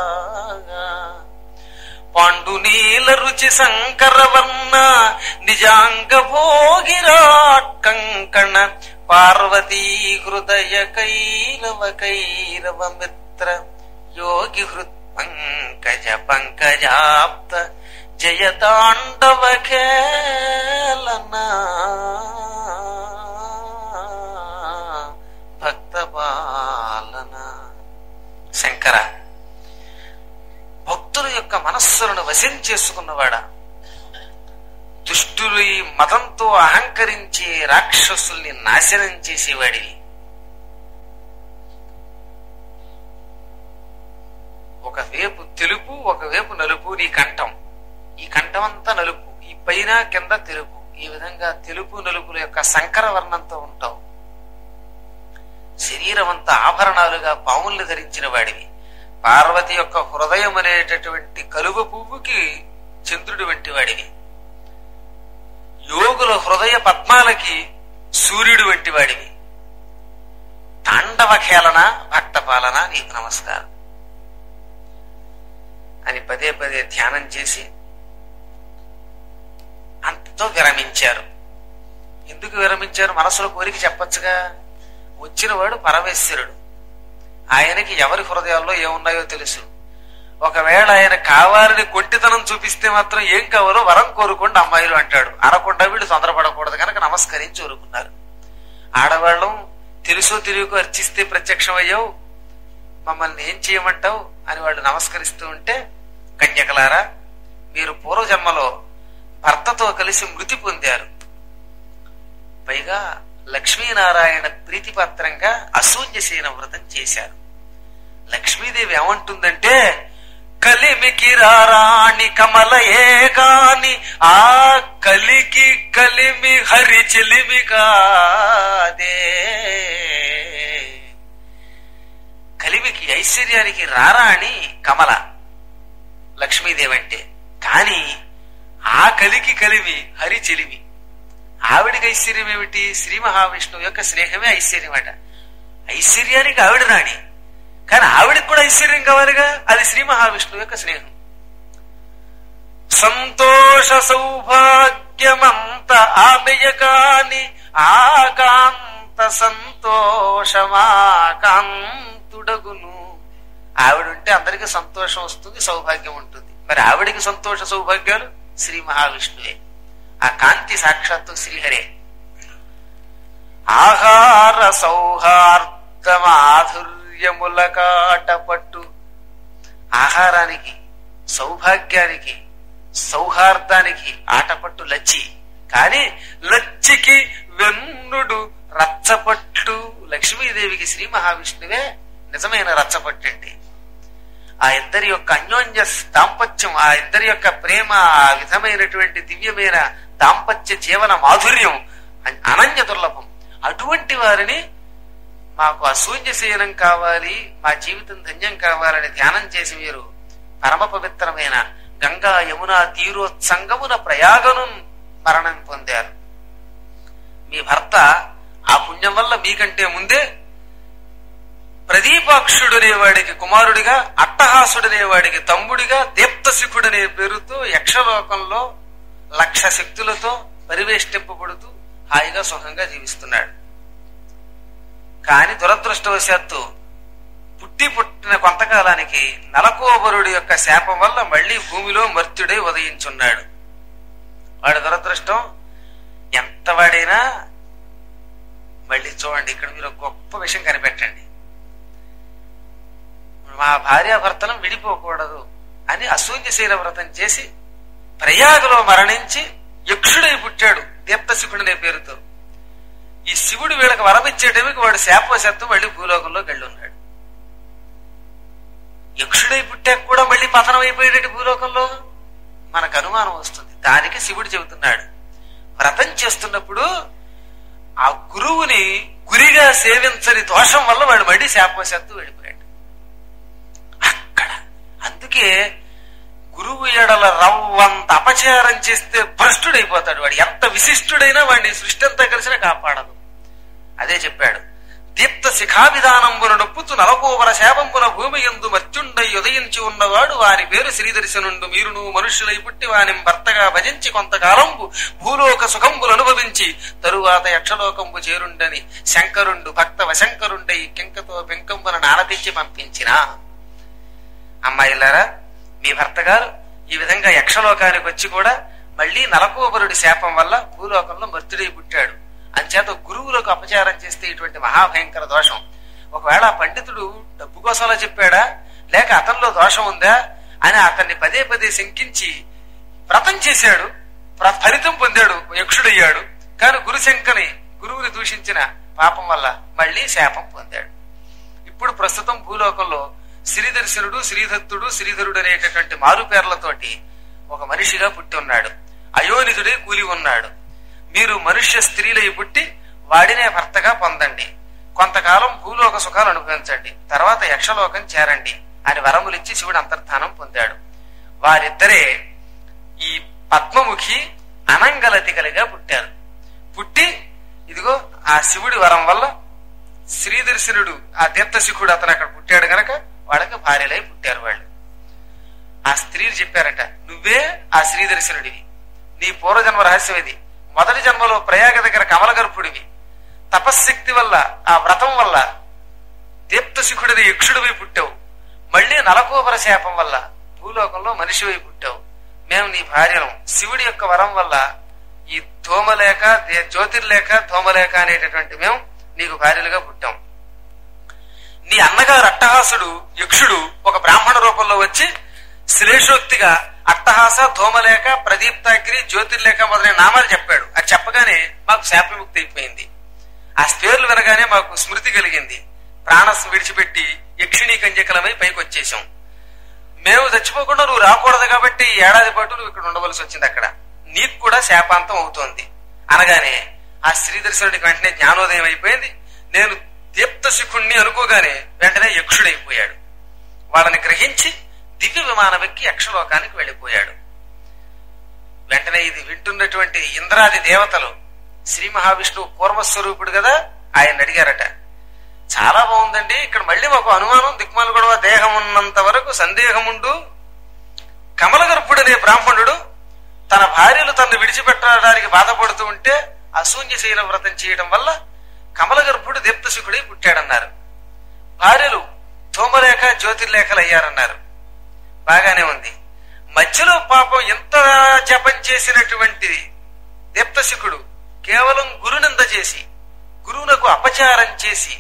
పాండునీల రుచి శంకర వర్ణ నిజాంగ భోగిరాట్ కంకణ పార్వతీ హృదయ కైరవ కైరవ మిత్ర యోగి హృత్ పంకజ పంకజాప్త జయతాండవ ఖేళన భక్త పాలన. శంకర, భక్తుల యొక్క మనస్సులను వశం చేసుకున్నవాడా, దుష్టులు ఈ మతంతో అహంకరించే రాక్షసుల్ని నాశనం చేసేవాడివి. ఒకవైపు తెలుపు, ఒకవైపు నలుపు నీ కంఠం. ఈ కంఠం అంతా నలుపు, ఈ పైన కింద తెలుపు. ఈ విధంగా తెలుపు నలుపుల యొక్క సంకర వర్ణంతో ఉంటావు. శరీరం అంతా ఆభరణాలుగా పాముల్ని ధరించిన వాడివి. పార్వతి యొక్క హృదయం అనేటటువంటి కలువ పువ్వుకి చంద్రుడి వంటి వాడివి. యోగుల హృదయ పద్మాలకి సూర్యుడు వంటి వాడివి. తాండవ ఖేళన భక్త పాలన నీకు నమస్కారం అని పదే పదే ధ్యానం చేసి అంతతో విరమించారు. ఎందుకు విరమించారు? మనసులో కోరిక చెప్పచ్చుగా. వచ్చినవాడు పరమేశ్వరుడు, ఆయనకి ఎవరి హృదయాల్లో ఏమున్నాయో తెలుసు. ఒకవేళ ఆయన కావాలని కొంటితనం చూపిస్తే మాత్రం ఏం కావాలో వరం కోరుకోండి అమ్మాయిలు అంటాడు. అనకుండా వీళ్ళు తొందరపడకూడదు కనుక నమస్కరించి ఊరుకున్నారు. ఆడవాళ్ళం తెలుసో తెలియకో అర్చిస్తే ప్రత్యక్షం అయ్యావు, మమ్మల్ని ఏం చేయమంటావు అని వాళ్ళు నమస్కరిస్తూ ఉంటే, కన్యకలారా, మీరు పూర్వజన్మలో భర్తతో కలిసి మృతి పొందారు. పైగా లక్ష్మీనారాయణ ప్రీతిపాత్రంగా అసూన్యసేన వ్రతం చేశారు. లక్ష్మీదేవి ఏమంటుందంటే, కలిమికి రారాణి కమలయే కాని ఆ కలికి కలిమి హరి చెలిమి కాదే. కలిమికి ఐశ్వర్యానికి రారాణి కమల లక్ష్మీదేవి అంటే, కాని ఆ కలికి కలిమి హరి చెలిమి. ఆవిడికి ఐశ్వర్యం ఏమిటి? శ్రీ మహావిష్ణువు యొక్క స్నేహమే ఐశ్వర్యం అట. ఐశ్వర్యానికి ఆవిడ రాణి, కానీ ఆవిడికి కూడా ఐశ్వర్యం కావాలిగా, అది శ్రీ మహావిష్ణువు యొక్క స్నేహం. సంతోష సౌభాగ్యమంత ఆమెయ కాని ఆకాంత సంతోషమాకాంతుడగును. ఆవిడుంటే అందరికీ సంతోషం వస్తుంది, సౌభాగ్యం ఉంటుంది. మరి ఆవిడికి సంతోష సౌభాగ్యాలు శ్రీ మహావిష్ణువే. ఆ కాంతి సాక్షాత్తు శ్రీహరే. ఆహార సౌహార్ద మాధుర్యముల కాటపట్టు. ఆహారానికి, సౌభాగ్యానికి, సౌహార్దానికి ఆటపట్టు లచ్చి. కాని లచ్చికి వెన్నుడు రచ్చపట్టు. లక్ష్మీదేవికి శ్రీ మహావిష్ణువే నిజమైన రచ్చపట్టండి. ఆ ఇద్దరి యొక్క అన్యోన్య దాంపత్యం, ఆ ఇద్దరి యొక్క ప్రేమ, ఆ విధమైనటువంటి దివ్యమైన దాంపత్య జీవన మాధుర్యం అనన్య దుర్లభం. అటువంటి వారిని మాకు అసూన్యశయనం కావాలి, మా జీవితం ధన్యం కావాలని ధ్యానం చేసి మీరు పరమ పవిత్రమైన గంగా యమునా తీరోత్సంగమున ప్రయాగను మరణం పొందారు. మీ భర్త ఆ పుణ్యం వల్ల మీకంటే ముందే ప్రదీపాక్షుడనేవాడికి కుమారుడిగా, అట్టహాసుడనేవాడికి తమ్ముడిగా, దీప్తశిఖుడనే పేరుతో యక్షలోకంలో 1,00,000 శక్తులతో పరివేష్టింపబడుతూ హాయిగా సుఖంగా జీవిస్తున్నాడు. కాని దురదృష్టవశాత్తు పుట్టిన కొంతకాలానికి నలకోబరుడి యొక్క శాపం వల్ల మళ్లీ భూమిలో మర్త్యుడై ఉదయించున్నాడు. వాడి దురదృష్టం ఎంత వాడైనా మళ్ళీ చూడండి, ఇక్కడ మీరు గొప్ప విషయం కనిపెట్టండి. మా భార్యాభర్తలం విడిపోకూడదు అని అసూన్యశీల వ్రతం చేసి ప్రయాగలో మరణించి యక్షుడై పుట్టాడు దీప్తశిఖుడనే పేరుతో. ఈ శివుడు వీళ్ళకి వరమిచ్చేటమికి వాడు శాపవశాత్తు మళ్ళీ భూలోకంలోకి వెళ్ళున్నాడు. యక్షుడై పుట్టాక కూడా మళ్ళీ పతనం అయిపోయేటట్టు భూలోకంలో మనకు అనుమానం వస్తుంది. దానికి శివుడు చెబుతున్నాడు, వ్రతం చేస్తున్నప్పుడు ఆ గురువుని గురిగా సేవించని దోషం వల్ల వాడు మళ్ళీ శాపవశాత్తు వెళ్ళిపోయాడు అక్కడ. అందుకే గురువు ఎడల రవ్వంత అపచారం చేస్తే భ్రష్టుడైపోతాడు వాడు. ఎంత విశిష్టుడైనా వాడిని సృష్టి అంతా కలిసినా కాపాడదు. అదే చెప్పాడు, దీప్త శిఖావిధానంబున నొప్పుతూ నలకోవర శాపంబున భూమి యందు మర్త్యుండై ఉదయించి ఉన్నవాడు వారి పేరు శ్రీదర్శనుండు. మీరును మనుష్యులై పుట్టి వాని భర్తగా భజించి కొంతకాలంబు భూలోక సుఖంబులు అనుభవించి తరువాత యక్షలోకంబు చేరుండని శంకరుండు భక్త వశంకరుండై కింకతో పెంకంబున నానదించి పంపించిన. అమ్మాయిలారా, మీ భర్త గారు ఈ విధంగా యక్షలోకానికి వచ్చి కూడా మళ్లీ నలకోబరుడి శాపం వల్ల భూలోకంలో మర్త్యుడై పుట్టాడు. అంచేత గురువులకు అపచారం చేస్తే ఇటువంటి మహాభయంకర దోషం. ఒకవేళ పండితుడు డబ్బు కోసంలో చెప్పాడా లేక అతనిలో దోషం ఉందా అని అతన్ని పదే పదే శంకించి వ్రతం చేశాడు, ఫలితం పొందాడు, యక్షుడయ్యాడు. కాని గురువుని దూషించిన పాపం వల్ల మళ్లీ శాపం పొందాడు. ఇప్పుడు ప్రస్తుతం భూలోకంలో శ్రీదర్శనుడు, శ్రీదత్తుడు, శ్రీధరుడు అనేటటువంటి మారు పేర్లతోటి ఒక మనిషిగా పుట్టి ఉన్నాడు. అయోనిజుడే కూలి ఉన్నాడు. మీరు మనుష్య స్త్రీలై పుట్టి వాడినే భర్తగా పొందండి, కొంతకాలం భూలోక సుఖాలు అనుభవించండి, తర్వాత యక్షలోకం చేరండి అని వరములిచ్చి శివుడు అంతర్ధానం పొందాడు. వారిద్దరే ఈ పద్మముఖి అనంగలతికలుగా పుట్టారు. పుట్టి ఇదిగో ఆ శివుడి వరం వల్ల శ్రీదర్శనుడు, ఆ దీప్తశిఖుడు అతను అక్కడ పుట్టాడు గనక వాళ్ళకి భార్యలై పుట్టారు. వాళ్ళు ఆ స్త్రీలు చెప్పారట, నువ్వే ఆ శ్రీదర్శనుడివి, నీ పూర్వజన్మ రహస్యం ఇది. మొదటి జన్మలో ప్రయాగ దగ్గర కమలగర్భుడివి, తపశ్శక్తి వల్ల ఆ వ్రతం వల్ల దీప్తశిఖుడిని యక్షుడివై పుట్టావు, మళ్లీ నలకోబర శాపం వల్ల భూలోకంలో మనిషివై పుట్టావు. మేము నీ భార్యలం. శివుడి యొక్క వరం వల్ల ఈ ధూమలేఖ, జ్యోతిర్లేఖ, ధూమలేఖ అనేటటువంటి మేము నీకు భార్యలుగా పుట్టాం. నీ అన్నగారు అట్టహాసుడు యక్షుడు ఒక బ్రాహ్మణ రూపంలో వచ్చి శ్లేషోక్తిగా అట్టహాస, ధూమలేఖ, ప్రదీప్తాగ్ని, జ్యోతిర్లేఖ మొదలైన నామాలు చెప్పాడు. అది చెప్పగానే మాకు శాపవిముక్తి అయిపోయింది. ఆ పేర్లు వినగానే మాకు స్మృతి కలిగింది. ప్రాణం విడిచిపెట్టి యక్షిణీ కంజకలమై పైకి వచ్చేసాం. మేము చచ్చిపోకుండా నువ్వు రాకూడదు కాబట్టి ఏడాది పాటు నువ్వు ఇక్కడ ఉండవలసి వచ్చింది. అక్కడ నీకు కూడా శాపాంతం అవుతోంది అనగానే ఆ శ్రీదర్శనుడికి వెంటనే జ్ఞానోదయం అయిపోయింది. నేను దీప్తశిఖుణ్ణి అనుకోగానే వెంటనే యక్షుడైపోయాడు. వాళ్ళని గ్రహించి దివ్య విమానం ఎక్కి యక్షలోకానికి వెళ్లిపోయాడు. వెంటనే ఇది వింటున్నటువంటి ఇంద్రాది దేవతలు శ్రీ మహావిష్ణువు కూర్మస్వరూపుడు కదా, ఆయన అడిగారట, చాలా బాగుందండి, ఇక్కడ మళ్ళీ మాకు అనుమానం, దిక్మాల గొడవ, దేహం ఉన్నంత వరకు సందేహముండు. కమలగర్భుడనే బ్రాహ్మణుడు తన భార్యలు తనను విడిచిపెట్టడానికి బాధపడుతూ ఉంటే అశూన్యశీల వ్రతం చేయడం వల్ల కమలగర్భుడు దీప్తశిఖుడై పుట్టాడన్నారు. భార్యలు ధూమలేఖ, జ్యోతిర్లేఖలు అయ్యారన్నారు. బాగానే ఉంది. మధ్యలో పాపం ఎంత జపం చేసినటువంటి దీప్తశిఖుడు కేవలం గురునింద చేసి, గురువునకు అపచారం చేసి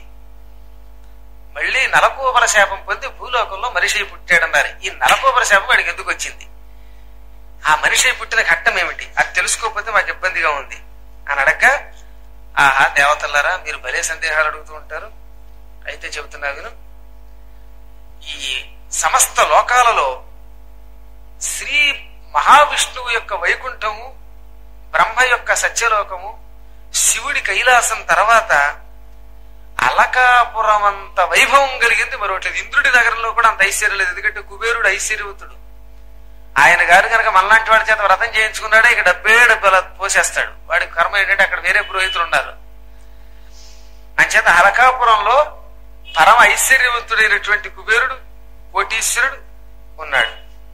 మళ్లీ నలకోబర శాపం పొంది భూలోకంలో మనిషి పుట్టాడన్నారు. ఈ నలకోబర శాపం వాడికి ఎందుకు వచ్చింది? ఆ మనిషి పుట్టిన ఘట్టం ఏమిటి, అది తెలుసుకోకపోతే మాకు ఇబ్బందిగా ఉంది అని అడగ, ఆహా దేవతల్లారా మీరు భలే సందేహాలు అడుగుతూ ఉంటారు, అయితే చెబుతున్నా విను. ఈ సమస్త లోకాలలో శ్రీ మహావిష్ణువు యొక్క వైకుంఠము, బ్రహ్మ యొక్క సత్యలోకము, శివుడి కైలాసం తర్వాత అలకాపురం అంత వైభవం కలిగింది మరొకటి. ఇంద్రుడి నగరంలో కూడా అంత ఐశ్వర్యం లేదు, ఎందుకంటే కుబేరుడు ఐశ్వర్యవంతుడు. ఆయన గారు కనుక మనలాంటి వాడి చేత వ్రతం చేయించుకున్నాడే ఇక డబ్బే అలా పోసేస్తాడు. వాడి కర్మ ఏంటంటే అక్కడ వేరే పురోహితులు ఉన్నారు. అంచేత అలకాపురంలో పరమ ఐశ్వర్యవంతుడైనటువంటి కుబేరుడు, కోటీశ్వరుడు ఉన్నాడు.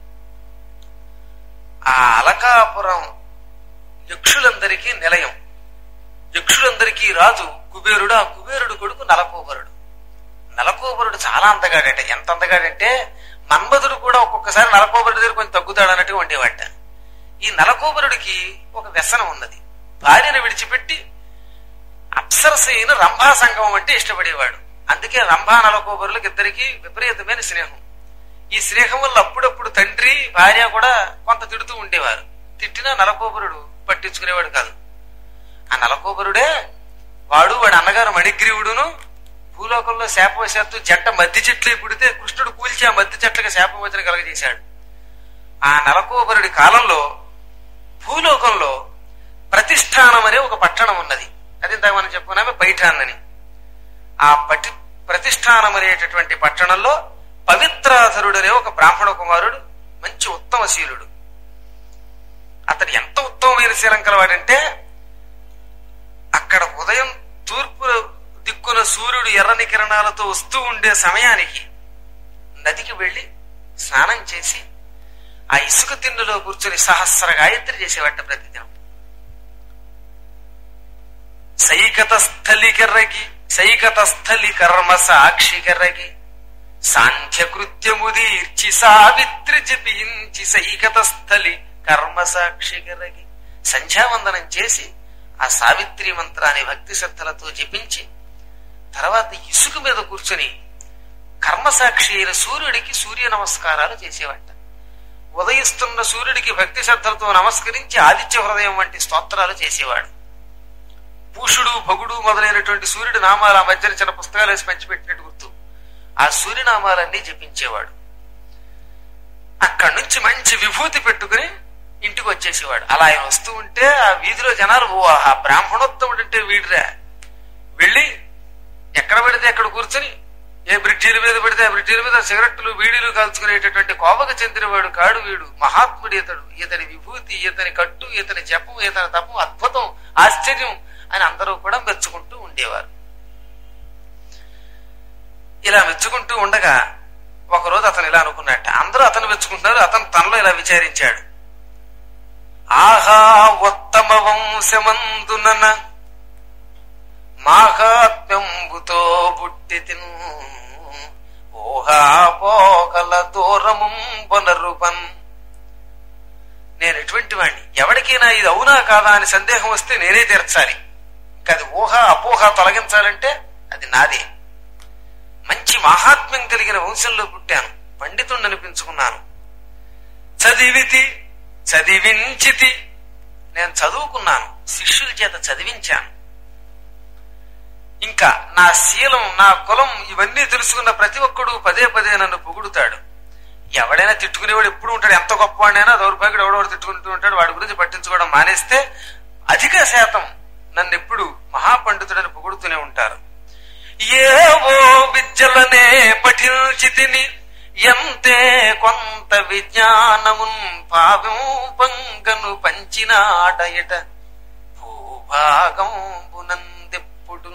ఆ అలకాపురం యక్షులందరికీ నిలయం, యక్షులందరికీ రాజు కుబేరుడు. ఆ కుబేరుడు కొడుకు నలకోబరుడు. నలకోబరుడు చాలా అందగాడంటే, ఎంత అందగాడంటే మన్మధుడు కూడా ఒక్కొక్కసారి నలకోబరుడి దగ్గర కొంచెం తగ్గుతాడు అన్నట్టుగా ఉండేవాట. ఈ నలకోబరుడికి ఒక వ్యసనం ఉన్నది. భార్యను విడిచిపెట్టి అప్సరస అయిన రంభా సంగమం అంటే ఇష్టపడేవాడు. అందుకే రంభా నలకోబరులకు ఇద్దరికి విపరీతమైన స్నేహం. ఈ స్నేహం వల్ల అప్పుడప్పుడు తండ్రి భార్య కూడా కొంత తిడుతూ ఉండేవారు. తిట్టినా నలకోబరుడు పట్టించుకునేవాడు కాదు. ఆ నలకోబరుడే వాడి అన్నగారు మణిగ్రీవుడును భూలోకంలో శాపవశాత్తు జంట మద్ది చెట్లు పుడితే కృష్ణుడు కూల్చి ఆ మద్ది చెట్లకు శాపవచన కలగజేశాడు. ఆ నలకోబరుడి కాలంలో భూలోకంలో ప్రతిష్టానం అనే ఒక పట్టణం ఉన్నది. అది ఇందాక మనం చెప్పుకున్నామే పైఠాన్నని. ఆ ప్రతిష్టానం అనేటటువంటి పట్టణంలో పవిత్రాధరుడు అనే ఒక బ్రాహ్మణ కుమారుడు, మంచి ఉత్తమశీలుడు. అతడు ఎంత ఉత్తమమైన శీలం కలవాడంటే అక్కడ ఉదయం తూర్పు దిక్కున సూర్యుడు ఎర్రని కిరణాలతో వస్తూ ఉండే సమయానికి నదికి వెళ్లి స్నానం చేసి ఆ ఇసుక తిన్నులో కూర్చొని సహస్ర గాయత్రి చేసేవాట ప్రతిదినం. సైకతస్థలి కర్మ సాక్షి కర్రగి సాంఖ్యకృత్యము తీర్చి సావిత్రి జపించి సైకతస్థలి కర్మ సాక్షి కర్రగి సంధ్యావందనం చేసి ఆ సావిత్రి మంత్రాన్ని భక్తి శ్రద్ధలతో జపించి తర్వాత ఇసుక మీద కూర్చొని కర్మసాక్షి అయిన సూర్యుడికి సూర్య నమస్కారాలు చేసేవాట. ఉదయిస్తున్న సూర్యుడికి భక్తి శ్రద్ధలతో నమస్కరించి ఆదిత్య హృదయం వంటి స్తోత్రాలు చేసేవాడు. పూషుడు భగుడు మొదలైనటువంటి సూర్యుడి నామాల మధ్యన చిన్న పుస్తకాలు వేసి పంచిపెట్టినట్టు గుర్తు. ఆ సూర్యనామాలన్నీ జపించేవాడు. అక్కడి నుంచి మంచి విభూతి పెట్టుకుని ఇంటికి వచ్చేసేవాడు. అలా ఆయన వస్తూ ఉంటే ఆ వీధిలో జనాలు ఆ బ్రాహ్మణోత్తముడు అంటే వీడిరా, వెళ్ళి ఎక్కడ పడితే ఎక్కడ కూర్చొని ఏ బ్రిడ్జీల మీద పడితే ఆ బ్రిడ్జీల మీద సిగరెట్లు బీడీలు కాల్చుకునేటటువంటి కోపకు చెందినవాడు కాడు వీడు. మహాత్ముడు ఇతడు, ఇతని విభూతి, ఇతని కట్టు, ఇతని జపం, ఇతని తపం అద్భుతం, ఆశ్చర్యం అని అందరూ కూడా మెచ్చుకుంటూ ఉండేవారు. ఇలా మెచ్చుకుంటూ ఉండగా ఒకరోజు అతను ఇలా అనుకున్నట్ట, అందరూ అతను మెచ్చుకుంటున్నారు, అతను తనలో ఇలా విచారించాడు. ఆహా ఉత్తమ వంశమందునన మాహాత్మ్యంబుతో పుట్టి తిను ఓహాపోకల దూరము పునరుపన్. నేను ఎటువంటి వాణ్ణి, ఎవరికైనా ఇది అవునా కాదా అని సందేహం వస్తే నేనే తీర్చాలి. అది ఊహ అపోహ తొలగించాలంటే అది నాదే. మంచి మహాత్మ్యం కలిగిన వంశంలో పుట్టాను, పండితుణ్ణి అనిపించుకున్నాను. చదివించితి, నేను చదువుకున్నాను, శిష్యుల చేత చదివించాను. ఇంకా నా శీలం, నా కులం ఇవన్నీ తెలుసుకున్న ప్రతి ఒక్కడు పదే పదే నన్ను పొగుడుతాడు. ఎవడైనా తిట్టుకునేవాడు ఎప్పుడు ఉంటాడు, ఎంత గొప్పవాడైనా దౌర్భాగ్యుడు ఎవడెవడు తిట్టుకుంటూ ఉంటాడు. వాడి గురించి పట్టించుకోవడం మానేస్తే అధిక శాతం నన్ను ఎప్పుడు మహాపండితుడని పొగుడుతూనే ఉంటారు. ఏవో విద్యలనే పఠించి తిని ఎంతే కొంత విజ్ఞానమున్ పావింపంగను పంచినాడయట భూభాగంబునందెప్పుడు.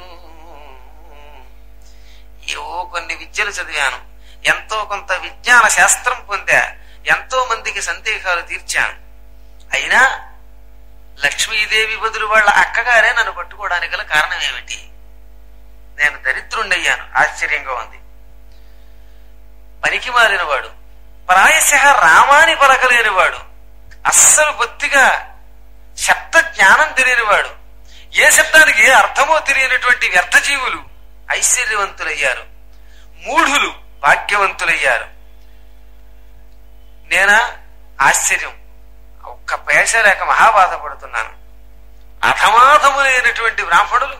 ఏవో కొన్ని విద్యలు చదివాను, ఎంతో కొంత విజ్ఞాన శాస్త్రం పొందా, ఎంతో మందికి సందేహాలు తీర్చాను. అయినా లక్ష్మీదేవి బదులు వాళ్ళ అక్కగారే నన్ను పట్టుకోవడానికి గల కారణం ఏమిటి? నేను దరిద్రుండయ్యాను. ఆశ్చర్యంగా ఉంది. పనికి మారినవాడు, ప్రాయశః రామాని పలకలేనివాడు, అస్సలు బొత్తిగా శబ్ద జ్ఞానం తెలియనివాడు, ఏ శబ్దానికి ఏ అర్థమో తెలియనటువంటి వ్యర్థజీవులు ఐశ్వర్యవంతులయ్యారు, మూఢులు భాగ్యవంతులయ్యారు. నేనా ఆశ్చర్యం. ఒక్క పైస లేక మహాబాధపడుతున్నాను. అధమాధములైనటువంటి బ్రాహ్మణులు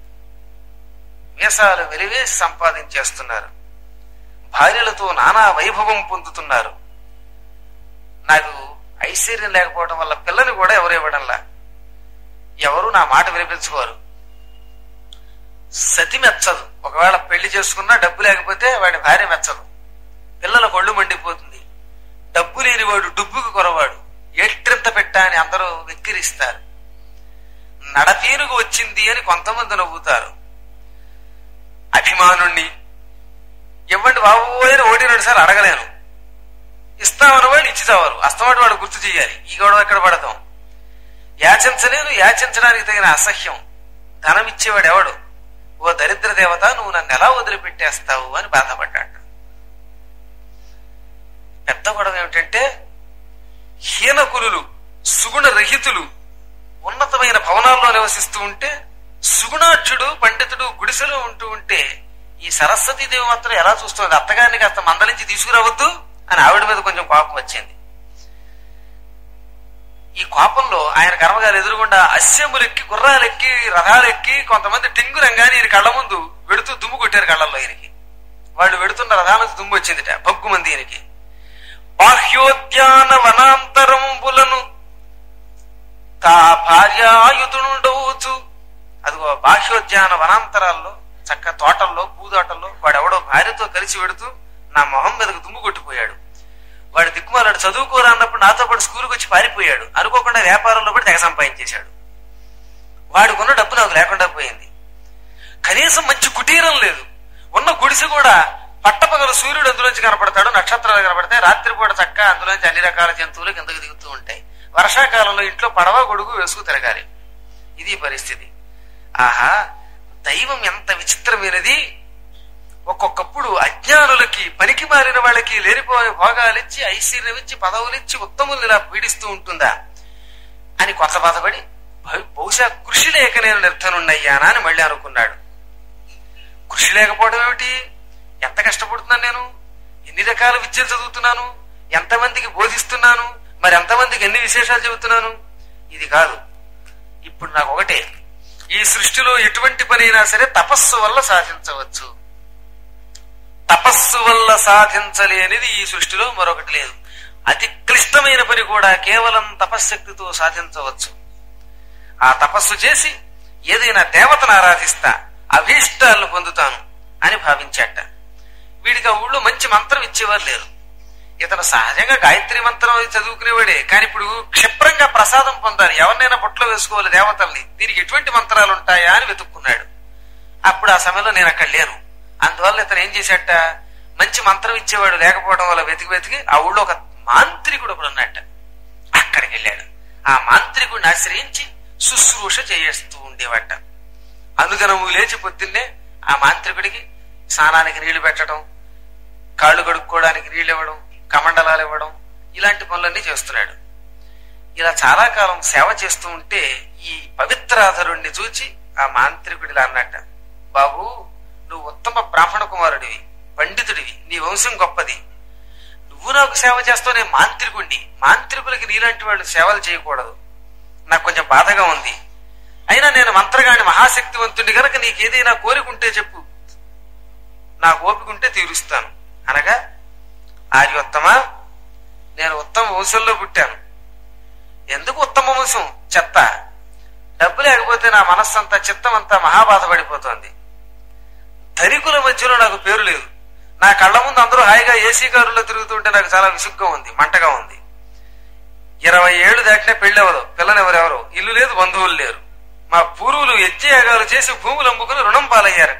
వేషాలు వెలివేసి సంపాదించేస్తున్నారు, భార్యలతో నానా వైభవం పొందుతున్నారు. నాకు ఐశ్వర్యం లేకపోవడం వల్ల పిల్లని కూడా ఎవరు ఇవ్వడంలా, ఎవరు నా మాట వినిపించుకోరు. సతి మెచ్చదు, ఒకవేళ పెళ్లి చేసుకున్నా డబ్బు లేకపోతే వాడి భార్య మెచ్చదు. పిల్లల కొళ్ళు మండిపోతుంది. డబ్బు లేనివాడు డుబ్బుకు కొరవాడు, ఎట్రింత పెట్టా అని అందరూ వెక్కిరిస్తారు. నడపీనుగు వచ్చింది అని కొంతమంది నవ్వుతారు. అభిమానుణ్ణి ఇవ్వండి బాబు అని 1-2 సార్లు అడగలేను. ఇస్తామన్న వాళ్ళు ఇచ్చి చావారు, అస్తమాట వాడు గుర్తు చేయాలి. ఈ గొడవ ఎక్కడ పడతాం? యాచించలేను, యాచించడానికి తగిన అసహ్యం. ధనం ఇచ్చేవాడు ఎవడు? ఓ దరిద్ర దేవత, నువ్వు నన్ను ఎలా వదిలిపెట్టేస్తావు అని బాధపడ్డాడు. పెద్ద గొడవ ఏమిటంటే, హీనకులు సుగుణ రహితులు ఉన్నతమైన భవనాల్లో నివసిస్తూ ఉంటే, సుగుణాఢ్యుడు పండితుడు గుడిసెలో ఉంటూ ఉంటే, ఈ సరస్వతీదేవి మాత్రం ఎలా చూస్తుంది? అత్తగారిని కాస్త మందలించి తీసుకురావద్దు అని ఆవిడ మీద కొంచెం కోపం వచ్చింది. ఈ కోపంలో ఆయన కర్మగారు ఎదురుగుండా అశ్యములెక్కి, గుర్రాలెక్కి, రథాలెక్కి కొంతమంది టింగు రంగాని ఈయన కళ్ళ ముందు వెడుతూ దుమ్ము కొట్టారు. కళ్ళల్లో ఈయనకి వాళ్ళు వెడుతున్న రథాలకు దుమ్ము వచ్చిందిట, భగ్గుమంది ఈయనకి. బాహ్యోద్యాన వనాంతరంబులను తా భార్యాయుధుండవచ్చు. అదిగో బాహ్యోద్యాన వనాంతరాల్లో, చక్క తోటల్లో, పూదోటల్లో వాడెవడో భార్యతో కలిసి వెడుతూ నా మొహం మీదకు దుమ్ము కొట్టిపోయాడు. వాడు దిక్కుమాలాడు, చదువుకోరా అన్నప్పుడు నాతో పాటు స్కూల్కి వచ్చి పారిపోయాడు. అనుకోకుండా వ్యాపారంలో పడి తెగ సంపాదించేశాడు. వాడుకున్న డబ్బు నాకు లేకుండా పోయింది. కనీసం మంచి కుటీరం లేదు. ఉన్న గుడిసె కూడా పట్టపగలు సూర్యుడు అందులోంచి కనపడతాడు, నక్షత్రాలు కనపడతాయి. రాత్రిపూట చక్క అందులోంచి అన్ని రకాల జంతువులు కిందకు దిగుతూ ఉంటాయి. వర్షాకాలంలో ఇంట్లో పడవ గొడుగు వేసుకు తిరగాలి. ఇది పరిస్థితి. ఆహా, దైవం ఎంత విచిత్రమైనది. ఒక్కొక్కప్పుడు అజ్ఞానులకి, పనికి మారిన వాళ్ళకి లేనిపోయే భోగాలిచ్చి, ఐశ్వర్యం ఇచ్చి, పదవులిచ్చి ఉత్తములు ఇలా పీడిస్తూ ఉంటుందా అని కొత్త బాధపడి, బహుశా కృషి లేక నేను నిర్ధనున్నయ్యానా అని మళ్ళీ అనుకున్నాడు. కృషి లేకపోవడం ఏమిటి? ఎంత కష్టపడుతున్నాను నేను, ఎన్ని రకాల విద్యలు చదువుతున్నాను, ఎంతమందికి బోధిస్తున్నాను, మరి ఎంతమందికి ఎన్ని విశేషాలు చెబుతున్నాను. ఇది కాదు. ఇప్పుడు నాకు ఒకటే, ఈ సృష్టిలో ఎటువంటి పనైనా సరే తపస్సు వల్ల సాధించవచ్చు. తపస్సు వల్ల సాధించలేనిది ఈ సృష్టిలో మరొకటి లేదు. అతి క్లిష్టమైన పని కూడా కేవలం తపశ్శక్తితో సాధించవచ్చు. ఆ తపస్సు చేసి ఏదైనా దేవతను ఆరాధిస్తా, అభీష్టాలను పొందుతాను అని భావించాట. వీడికి ఆ ఊళ్ళో మంచి మంత్రం ఇచ్చేవారు లేరు. ఇతను సహజంగా గాయత్రి మంత్రం చదువుకునేవాడే, కానీ ఇప్పుడు క్షిప్రంగా ప్రసాదం పొందాలి, ఎవరినైనా పొట్లో వేసుకోవాలి దేవతల్ని, దీనికి ఎటువంటి మంత్రాలు ఉంటాయా అని వెతుక్కున్నాడు. అప్పుడు ఆ సమయంలో నేను అక్కడ లేను. అందువల్ల ఇతను ఏం చేశాట, మంచి మంత్రం ఇచ్చేవాడు లేకపోవడం వల్ల వెతికి వెతికి ఆ ఊళ్ళో ఒక మాంత్రికుడు ఒకడు ఉన్నట్ట. అక్కడికి వెళ్ళాడు. ఆ మాంత్రికుడిని ఆశ్రయించి శుశ్రూష చేస్తూ ఉండేవాట. అనుదినము లేచి పొద్దున్నే ఆ మాంత్రికుడికి స్నానానికి నీళ్లు పెట్టడం, కాళ్ళు కడుక్కోవడానికి నీళ్ళు ఇవ్వడం, కమండలాలు ఇవ్వడం, ఇలాంటి పనులన్నీ చేస్తున్నాడు. ఇలా చాలా కాలం సేవ చేస్తూ ఉంటే ఈ పవిత్రాధరుణ్ణి చూచి ఆ మాంత్రికుడిలా అన్నట్ట, బాబు నువ్వు ఉత్తమ బ్రాహ్మణ కుమారుడివి, పండితుడివి, నీ వంశం గొప్పది, నువ్వు నాకు సేవ చేస్తావు, నేను మాంత్రికుడిని, మాంత్రికులకి నీలాంటి వాళ్ళు సేవలు చేయకూడదు, నాకు కొంచెం బాధగా ఉంది. అయినా నేను మంత్రగాని మహాశక్తివంతుడి కనుక నీకేదైనా కోరికుంటే చెప్పు, నాకు ఓపికంటే తీరుస్తాను అనగా, ఆర్యోత్తమ నేను ఉత్తమ వంశంలో పుట్టాను. ఎందుకు ఉత్తమ వంశం? చెత్త. డబ్బు లేకపోతే నా మనస్సంతా, చిత్తం అంతా మహాబాధపడిపోతోంది. ధనికుల మధ్యలో నాకు పేరు లేదు. నా కళ్ళ ముందు అందరూ హాయిగా ఏసీ కారులో తిరుగుతుంటే నాకు చాలా విసుగ్గా ఉంది, మంటగా ఉంది. 20 ఏళ్లు దాటినా పెళ్లి అవ్వదు, పిల్లనెవరెవరో, ఇల్లు లేదు, బంధువులు లేరు. మా పూర్వులు యజ్ఞయాగాలు చేసి భూములు అమ్ముకుని రుణం పాలయ్యారట.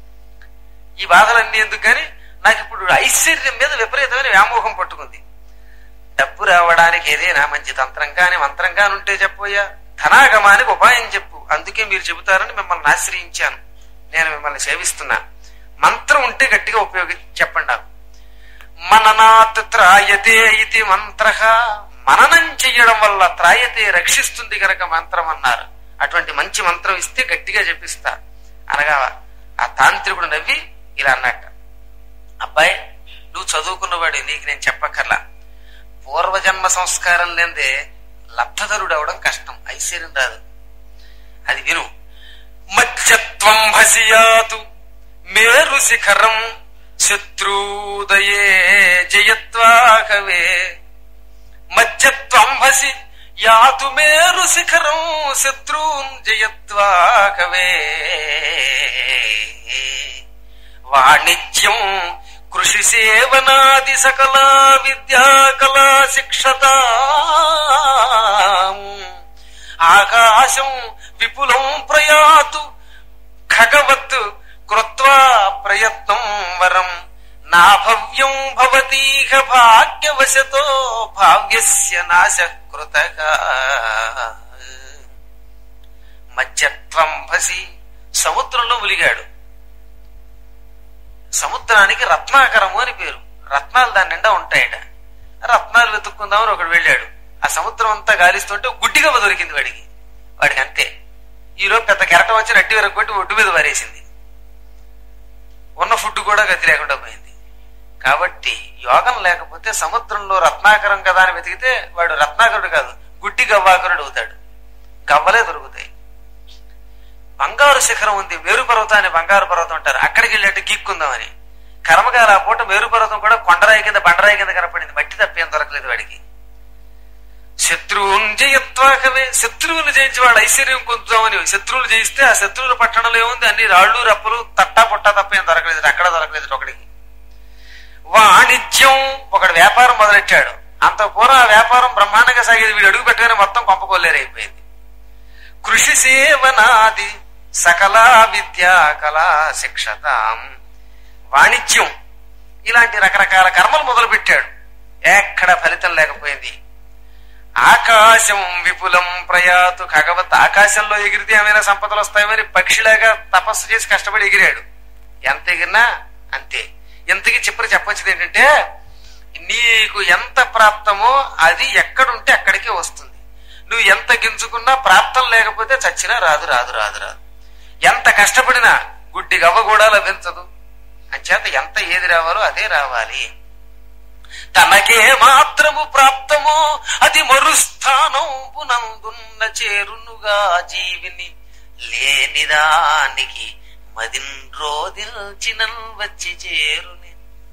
ఈ బాధలన్నీ ఎందుకు గాని నాకు ఇప్పుడు ఐశ్వర్యం మీద విపరీతమైన వ్యామోహం పట్టుకుంది. డబ్బు రావడానికి ఏదైనా మంచి తంత్రం కాని మంత్రం కాని ఉంటే చెప్పోయ్యా, ధనాగమానికి ఉపాయం చెప్పు, అందుకే మీరు చెబుతారని మిమ్మల్ని ఆశ్రయించాను, నేను మిమ్మల్ని సేవిస్తున్నా. మంత్రం ఉంటే గట్టిగా చెప్పండి నాకు. మననాత్ త్రాయతే ఇది మంత్ర, మననం చెయ్యడం వల్ల త్రాయతే రక్షిస్తుంది కనుక మంత్రం అన్నారు. అటువంటి మంచి మంత్రం ఇస్తే గట్టిగా చెప్పిస్తా అనగా ఆ తాంత్రికుడు నవ్వి ఇలా అన్నట్ట, అబ్బాయి నువ్వు చదువుకున్నవాడు, నీకు నేను చెప్పక్కర్లా, పూర్వజన్మ సంస్కారం లేదే లబ్ధధరుడు అవడం కష్టం, ఐశ్వర్యం రాదు. అది విను. మజ్జత్వం భసియాతు మేరు శిఖరం శత్రుదయే జయత్వాకవే. మజ్జత్వం భసి యాతు మేరు శిఖరం శత్రూన్ జయత్వాకవే. వాణిజ్యం కృషి సేవనాది సకలా విద్యా కళా శిక్షత. ఆకాశం విపులం ప్రయాతు ఖగవత్ కృత్వా ప్రయత్నం వరం. నా భవ్యం భవతీహ భాగ్యవశతో భావ్యస్య నాశ కృతః. మజ్జత్వం భసి, సముద్రంలో ములిగాడు. సముద్రానికి రత్నాకరము అని పేరు. రత్నాలు దాని నిండా ఉంటాయట. రత్నాలు వెతుక్కుందామని ఒకడు వెళ్ళాడు. ఆ సముద్రం అంతా గాలిస్తుంటే గుడ్డిగవ్వ దొరికింది వాడికి అంతే. ఈలోపు పెద్ద కెరటం వచ్చి రట్టి వరకు కొట్టి ఒడ్డు మీద వారేసింది. ఉన్న ఫుడ్ కూడా గతి లేకుండా పోయింది. కాబట్టి యోగం లేకపోతే సముద్రంలో రత్నాకరం కదా అని వెతికితే వాడు రత్నాకరుడు కాదు, గుడ్డి గవ్వాకరుడు అవుతాడు. గవ్వలే దొరుకుతాయి. బంగారు శిఖరం ఉంది, మేరు పర్వతాన్ని బంగారు పర్వతం అంటారు. అక్కడికి వెళ్ళేట్టు గీక్కుందామని కర్మగాల ఆ పూట మేరు పర్వతం కూడా కొండరాయి కింద బండరాయి కింద కనపడింది. మట్టి తప్పేం దొరకలేదు వాడికి. శత్రువుని జయత్వాకవే, శత్రువులు జయించి వాడు ఐశ్వర్యం పొందుతామని శత్రువులు జయిస్తే ఆ శత్రువుల పట్టణంలో ఏముంది, అన్ని రాళ్లు రప్పులు తట్టా పుట్టా తప్పేం దొరకలేదు. అక్కడ దొరకలేదు ఒకడికి. వాణిజ్యం, ఒకడు వ్యాపారం మొదలెట్టాడు. అంత పూర్వం ఆ వ్యాపారం బ్రహ్మాండంగా సాగేది. వీడు అడుగు పెట్టగానే మొత్తం కొంపకొల్లేరైపోయింది. కృషి సేవనాది సకలా విద్యా కళా శిక్షతాం. వాణిజ్యం, ఇలాంటి రకరకాల కర్మలు మొదలు పెట్టాడు. ఎక్కడ ఫలితం లేకపోయింది. ఆకాశం విపులం ప్రయాతు ఖగవత్, ఆకాశంలో ఎగిరితే ఏమైనా సంపదలు వస్తాయని పక్షిలాగా తపస్సు చేసి కష్టపడి ఎగిరాడు. ఎంత ఎగిరినా అంతే. ఇంతకీ చెప్పొచ్చేది ఏంటంటే, నీకు ఎంత ప్రాప్తమో అది ఎక్కడుంటే అక్కడికే వస్తుంది. నువ్వు ఎంత గింజుకున్నా ప్రాప్తం లేకపోతే చచ్చినా రాదు. ఎంత కష్టపడినా గుడ్డి గవ్వ కూడా లభించదు. అంచేత ఎంత ఏది రావాలో అదే రావాలి. తనకే మాత్రము ప్రాప్తమో అది మరుస్థానం పునందున్న చేరునుగా జీవిని లేనిదానికి మదిన్రోదిల్చిన వచ్చి చేరుని.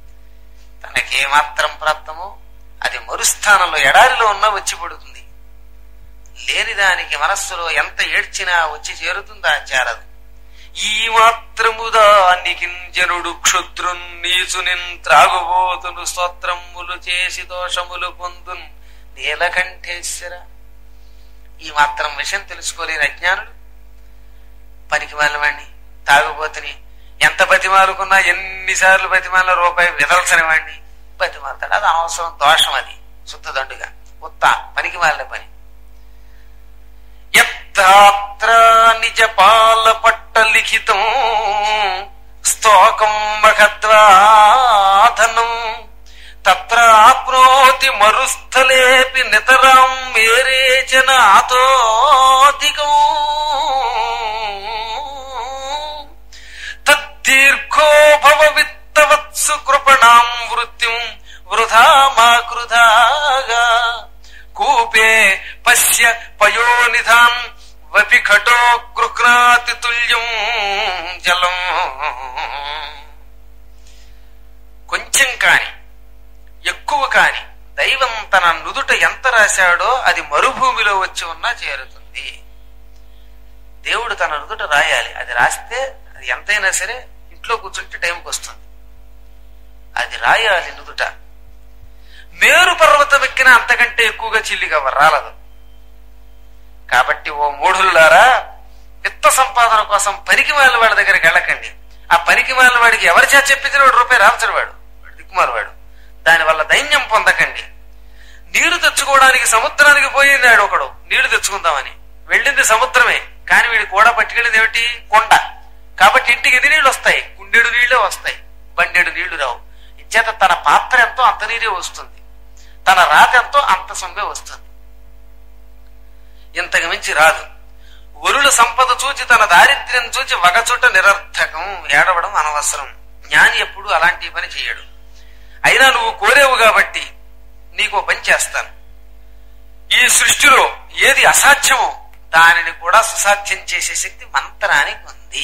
తనకే మాత్రం ప్రాప్తమో అది మరుస్థానంలో ఎడారిలో ఉన్నా వచ్చి పడుతుంది. లేనిదానికి మనస్సులో ఎంత ఏడ్చినా వచ్చి చేరుతుందా? చేరదు. ఈ మాత్రము దానికి జనుడు క్షుద్రున్ నీచునిన్ త్రాగుబోతును స్తోత్రములు చేసి దోషములు పొందున్ నీలకంఠేశ్వర. ఈ మాత్రం విషయం తెలుసుకోలేని అజ్ఞానుడు పనికి వాడిని, తాగుబోతుని ఎంత బతిమాలుకున్నా, ఎన్నిసార్లు బతిమాల రూపాయి విదల్చని వాడిని బతిమాలతాడు. అది అనవసరం, దోషం. అది శుద్ధ దండుగా ఉత్త పనికి మాలిన పని. ఎత్తాత్ర నిజ పాల పట్ట లిఖితం స్తోకం మహద్వాధనం తత్రాప్నోతి మరుస్థలేపి నితరాం మేరే జనాతోధికం తద్దీర్ఘో భవ విత్తవత్సు కృపణాం వృత్తిం వృధా మా కృధాగా కూపే పశ్య పయోనిధాన్ వపి ఘటో గృహ్ణాతి తుల్యం జలం. కొంచెం కాని ఎక్కువ కాని దైవం తన నుదుట ఎంత రాశాడో అది మరుభూమిలో వచ్చి ఉన్నా చేరుతుంది. దేవుడు తన నుదుట రాయాలి. అది రాస్తే అది ఎంతైనా సరే ఇంట్లో కూర్చుంటే టైంకి వస్తుంది. అది రాయాలి నుదుట. మేరు పర్వతం ఎక్కినా అంతకంటే ఎక్కువగా చిల్లిగా రాలదు. కాబట్టి ఓ మూఢులారా, విత్త సంపాదన కోసం పనికి మాలిన వాడి దగ్గరికి వెళ్ళకండి. ఆ పనికి మాలిన వాడికి ఎవరి చేత చెప్పించిన వాడు రూపాయి రాల్చడు, వాడు దిక్కుమాలవాడు. దానివల్ల దైన్యం పొందకండి. నీరు తెచ్చుకోవడానికి సముద్రానికి పోయినాడు ఒకడు, నీళ్లు తెచ్చుకుందామని వెళ్ళింది సముద్రమే. కానీ వీడి కూడా పట్టుకెళ్ళింది ఏమిటి? కొండ. కాబట్టి ఇంటికి ఎన్ని నీళ్లు వస్తాయి? గుండెడు నీళ్లే వస్తాయి, బండెడు నీళ్లు రావు. ఇచ్చేత తన పాత్ర ఎంతో అంత నీరే వస్తుంది, తన రాత ఎంతో అంత సొమ్మే వస్తుంది, ఇంతకు మించి రాదు. వరుల సంపద చూచి తన దారిద్ర్యం చూచి వగచుట నిరర్థకం, ఏడవడం అనవసరం. జ్ఞాని ఎప్పుడు అలాంటి పని చేయడు. అయినా నువ్వు కోరేవు కాబట్టి నీకు పని చేస్తాను. ఈ సృష్టిలో ఏది అసాధ్యమో దానిని కూడా సుసాధ్యం చేసే శక్తి మంత్రానికి ఉంది.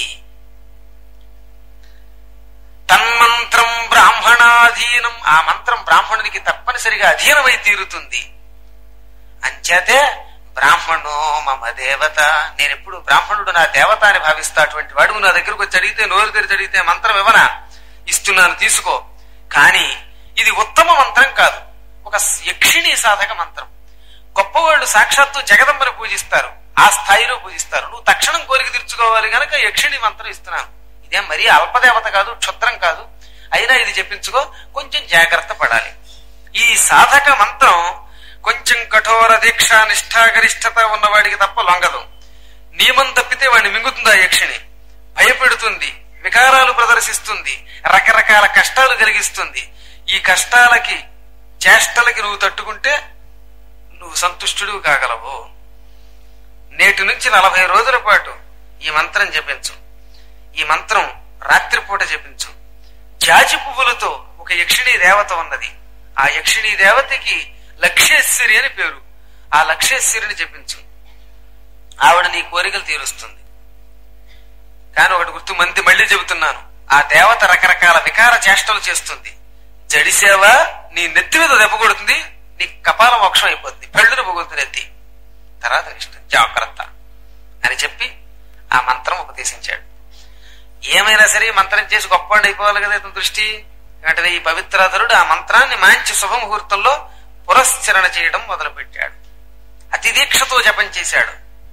తన్మంత్రం బ్రాహ్మణాధీనం, ఆ మంత్రం బ్రాహ్మణునికి తప్పనిసరిగా అధీనమై తీరుతుంది. అంచేతే బ్రాహ్మణో మమ దేవత, నేనెప్పుడు బ్రాహ్మణుడు నా దేవత అని భావిస్తా. అటువంటి వాడు నా దగ్గరకు వచ్చి అడిగితే, నోరు తెరిచి అడిగితే మంత్రం ఇవ్వనా? ఇస్తున్నాను, తీసుకో. కానీ ఇది ఉత్తమ మంత్రం కాదు, ఒక యక్షిణీ సాధక మంత్రం. గొప్పవాళ్ళు సాక్షాత్తు జగదంబను పూజిస్తారు, ఆ స్థాయిలో పూజిస్తారు. నువ్వు తక్షణం కోరిక తీర్చుకోవాలి గనక యక్షిణీ మంత్రం ఇస్తున్నాను. ఇదేం మరీ అల్పదేవత కాదు, క్షుద్రం కాదు. అయినా ఇది చెప్పించుకో, కొంచెం జాగ్రత్త పడాలి. ఈ సాధక మంత్రం కొంచెం కఠోర దీక్ష నిష్ఠాగరిష్టత ఉన్నవాడికి తప్ప లొంగదు. నియమం తప్పితే వాడిని మింగుతుంది ఆ యక్షిణి, భయపెడుతుంది, వికారాలు ప్రదర్శిస్తుంది, రకరకాల కష్టాలు కలిగిస్తుంది. ఈ కష్టాలకి చేష్టలకి నువ్వు తట్టుకుంటే నువ్వు సంతుష్టుడు కాగలవు. నేటి నుంచి 40 రోజుల పాటు ఈ మంత్రం జపించు. ఈ మంత్రం రాత్రిపూట జపించు. జాజి పువ్వులతో ఒక యక్షిణీ దేవత ఉన్నది. ఆ యక్షిణీ దేవతకి లక్ష్యేశ్వరి అని పేరు. ఆ లక్ష్యేశ్వరిని జపించు, ఆవిడ నీ కోరికలు తీరుస్తుంది. కానీ ఒకటి గుర్తు, మళ్ళీ చెబుతున్నాను, ఆ దేవత రకరకాల వికార చేష్టలు చేస్తుంది. జడిసేవ నీ నెత్తి మీద దెబ్బ కొడుతుంది, నీ కపాల మోక్షం అయిపోతుంది, పెళ్ళును పొగులుతుంది నెత్తి. తర్వాత ఇష్టం, జాగ్రత్త అని చెప్పి ఆ మంత్రం ఉపదేశించాడు. ఏమైనా సరే మంత్రం చేసి గొప్పవాడు అయిపోవాలి కదా ఇతని దృష్టి. వెంటనే ఈ పవిత్రాధరుడు ఆ మంత్రాన్ని మంచి శుభముహూర్తంలో పురస్చరణ చేయడం మొదలుపెట్టాడు. అతి దీక్షతో జపం చేశాడు.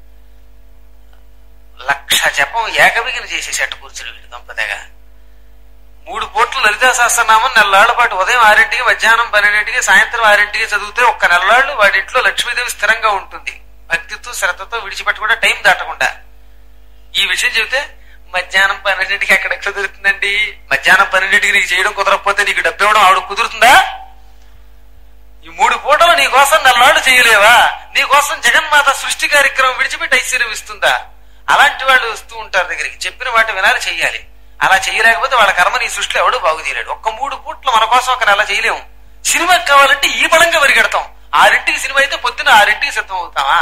1,00,000 జపం ఏకబిగిన చేసేసాడు కూర్చుని వీడు దంపతిగా. 3 పూట్లు లలితా సహస్రనామం నెలలాళ్ల పాటు ఉదయం 6ంటికి, మధ్యాహ్నం 12ంటికి, సాయంత్రం 6ంటికి చదివితే ఒక్క నెలలాళ్లు వాడింట్లో లక్ష్మీదేవి స్థిరంగా ఉంటుంది. భక్తితో శ్రద్ధతో విడిచిపెట్టకుండా, టైం దాటకుండా. ఈ విషయం చెబితే మధ్యాహ్నం 12ంటికి ఎక్కడ కుదురుతుందండి, మధ్యాహ్నం 12ంటికి నీకు చేయడం కుదరకపోతే నీకు డబ్బు ఇవ్వడం ఆవిడ కుదురుతుందా? ఈ 3 పూటలు నీ కోసం నెలలాళ్లు చేయలేవా? నీ కోసం జగన్మాత సృష్టి కార్యక్రమం విడిచిపెట్టి ఐశ్వర్యం ఇస్తుందా? అలాంటి వాళ్ళు వస్తూ ఉంటారు దగ్గరికి. చెప్పిన వాటి వినాలి, చెయ్యాలి. అలా చేయలేకపోతే వాళ్ళ కర్మ నీ సృష్టిలో ఎవడు బాగు చేయలేడు. ఒక్క 3 పూట్లు మన కోసం ఒక నెల చేయలేము. సినిమాకి కావాలంటే ఈ బలంగా పరిగెడతాం. 6ంటికి సినిమా అయితే పొద్దున 6ంటికి సిద్ధం అవుతామా?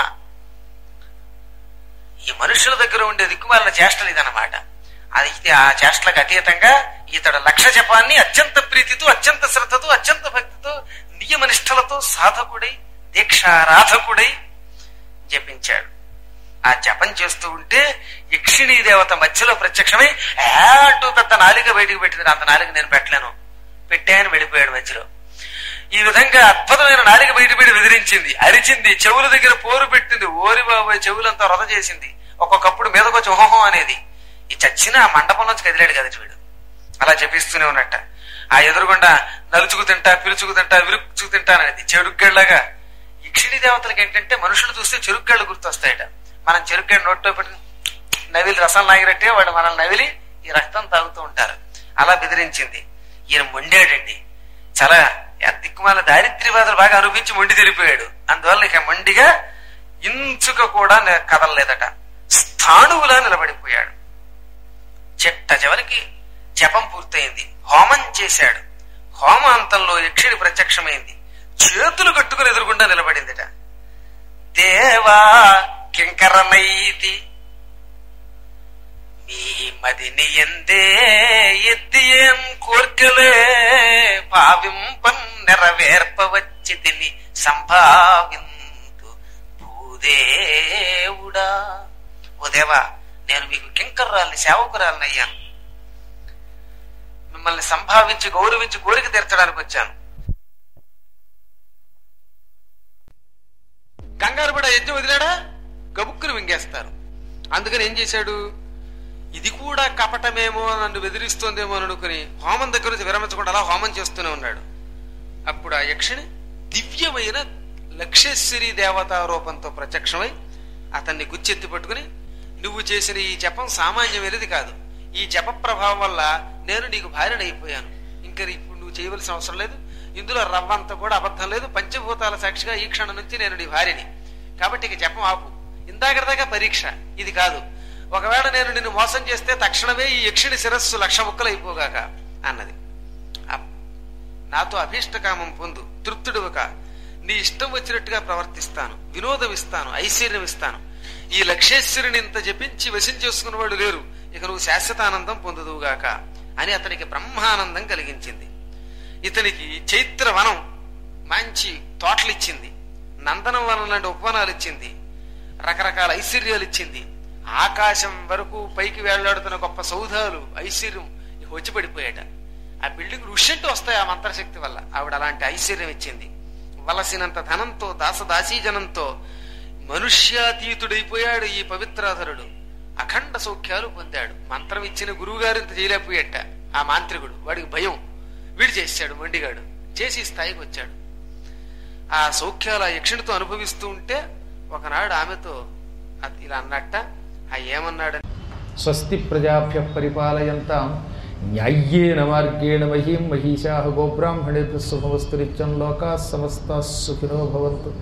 ఈ మనుషుల దగ్గర ఉండే దిక్కుమాలిన చేష్టలు ఇదన్నమాట. అది ఆ చేష్టలకు అతీతంగా ఇతడు 1,00,000 జపాన్ని అత్యంత ప్రీతితో, అత్యంత శ్రద్ధతో, అత్యంత భక్తితో, నియమనిష్టలతో సాధకుడై, దీక్షారాధకుడై జపించాడు. ఆ జపం చేస్తూ ఉంటే యక్షిణీ దేవత మధ్యలో ప్రత్యక్షమై అంటూ పెద్ద నాలిక బయటికి పెట్టింది. అంత నాలిక నేను పెట్టలేను, పెట్టాయని వెళ్ళిపోయాడు మధ్యలో. ఈ విధంగా అద్భుతమైన నాలిక బయటపడి బెదిరించింది, అరిచింది, చెవుల దగ్గర పోరు పెట్టింది. ఓరి బాబోయ్, చెవులంతా రొద చేసింది. ఒక్కొక్కప్పుడు మీదకొచ్చి ఓహో అనేది. ఈ చచ్చిన ఆ మండపంలోంచి కదిలాడు కదా వీడు. అలా జపిస్తూనే ఉన్నట్ట. ఆ ఎదురుగుండా నలుచుకు తింటా, పిలుచుకు తింటా, విరుచుకు తింటాననేది చెరుగ్గళ్ళగా. యక్షిణీ దేవతలకు ఏంటంటే మనుషులు చూస్తే చెరుగ్గళ్ళు గుర్తొస్తాయట. మనం చెరుగ్గడ్డ నోట్లో పెట్టి నవిలి రసం లాగినట్టే వాడు మనల్ని నవిలి ఈ రక్తం తాగుతూ ఉంటారు. అలా బెదిరించింది. ఈయన మొండాడండి, చాలా దిక్కుమాల దారిద్ర్యవాదులు బాగా అనుభవించి మొండి తెలిపోయాడు. అందువల్ల ఇక మొండిగా ఇంచుక కూడా కదలలేదట, స్థాణువులా నిలబడిపోయాడు. చెట్ట చివరికి జపం పూర్తయింది. హోమం చేశాడు. హోమాంతంలో యక్షిణి ప్రత్యక్షమైంది. చేతులు కట్టుకుని ఎదురుగుండా నిలబడిందిట. దేవా కింకరనైతి మీ మదిని ఎందే ఎత్తియేం కోర్కెలే భావింపన్ నెరవేర్పవచ్చి తిని సంభావింతు భూదేవుడా. ఓ దేవా, నేను మీకు కింకర్రాల్ని, సేవకురాల్ని అయ్యాను. మిమ్మల్ని సంభావించి గౌరవించి కోరిక తీర్చడానికి వచ్చాను. కంగారు పడ యజ్ఞం వదిలాడా గబుక్కుని మింగేస్తారు. అందుకని ఏం చేశాడు, ఇది కూడా కపటమేమో, నన్ను బెదిరిస్తోందేమో అనుకుని హోమం దగ్గర నుంచి విరమించకుండా అలా హోమం చేస్తూనే ఉన్నాడు. అప్పుడు ఆ యక్షిణి దివ్యమైన లక్ష్యేశ్వరి దేవతా రూపంతో ప్రత్యక్షమై అతన్ని గుచ్చెత్తి పట్టుకుని, నువ్వు చేసిన ఈ జపం సామాన్యమైనది కాదు. ఈ జప ప్రభావం వల్ల నేను నీకు భార్యను అయిపోయాను. ఇంకా ఇప్పుడు నువ్వు చేయవలసిన అవసరం లేదు. ఇందులో రవ్వంతా కూడా అబద్ధం లేదు. పంచభూతాల సాక్షిగా ఈ క్షణం నుంచి నేను నీ భార్యని. కాబట్టి ఇక జపం ఆపు. ఇందాకదాకా పరీక్ష, ఇది కాదు. ఒకవేళ నేను నిన్ను మోసం చేస్తే తక్షణమే ఈ యక్షిణి శిరస్సు 1,00,000 ముక్కలు అయిపోగాక అన్నది. నాతో అభీష్టకామం పొందు, తృప్తుడువక నీ ఇష్టం వచ్చినట్టుగా ప్రవర్తిస్తాను, వినోదం ఇస్తాను, ఐశ్వర్యం ఇస్తాను. ఈ లక్ష్యేశ్వరుని ఇంత జపించి వశం చేసుకున్నవాడు లేరు, ఇక నువ్వు శాశ్వతానందం పొందుదువుగాక అని అతనికి బ్రహ్మానందం కలిగించింది. ఇతనికి చైత్రవనం మంచి తోటలిచ్చింది, నందనవనం లాంటి ఉపవనాలు ఇచ్చింది, రకరకాల ఐశ్వర్యాలు ఇచ్చింది, ఆకాశం వరకు పైకి వేళ్లాడుతున్న గొప్ప సౌధాలు ఐశ్వర్యం వచ్చి పడిపోయాట. ఆ బిల్డింగ్ ఋష్యంటూ వస్తాయి ఆ మంత్రశక్తి వల్ల. ఆవిడ అలాంటి ఐశ్వర్యం ఇచ్చింది. వలసినంత ధనంతో దాసదాసీజనంతో మనుష్యాతీతుడైపోయాడు ఈ పవిత్రాధరుడు. అఖండ సౌఖ్యాలు పొందాడు. మంత్రం ఇచ్చిన గురువు గారు ఇంత చేయలేకపోయాట. ఆ మాంత్రికుడు, వాడికి భయం, వీడు చేశాడు, మొండిగాడు చేసి స్థాయికి వచ్చాడు. ఆ సౌఖ్యాలు ఆ యక్షునితో అనుభవిస్తూ ఉంటే ఒకనాడు ఆమెతో ఇలా అన్నట్ట. ఆ ఏమన్నాడని, స్వస్తి ప్రజాభ్య పరిపాలయంతాం న్యాయ్యేన మార్గేణ మహీం మహిషాః గోబ్రాహ్మణేభ్యః శుభమస్తు నిత్యం లోకాః సమస్తాః సుఖినో భవంతు.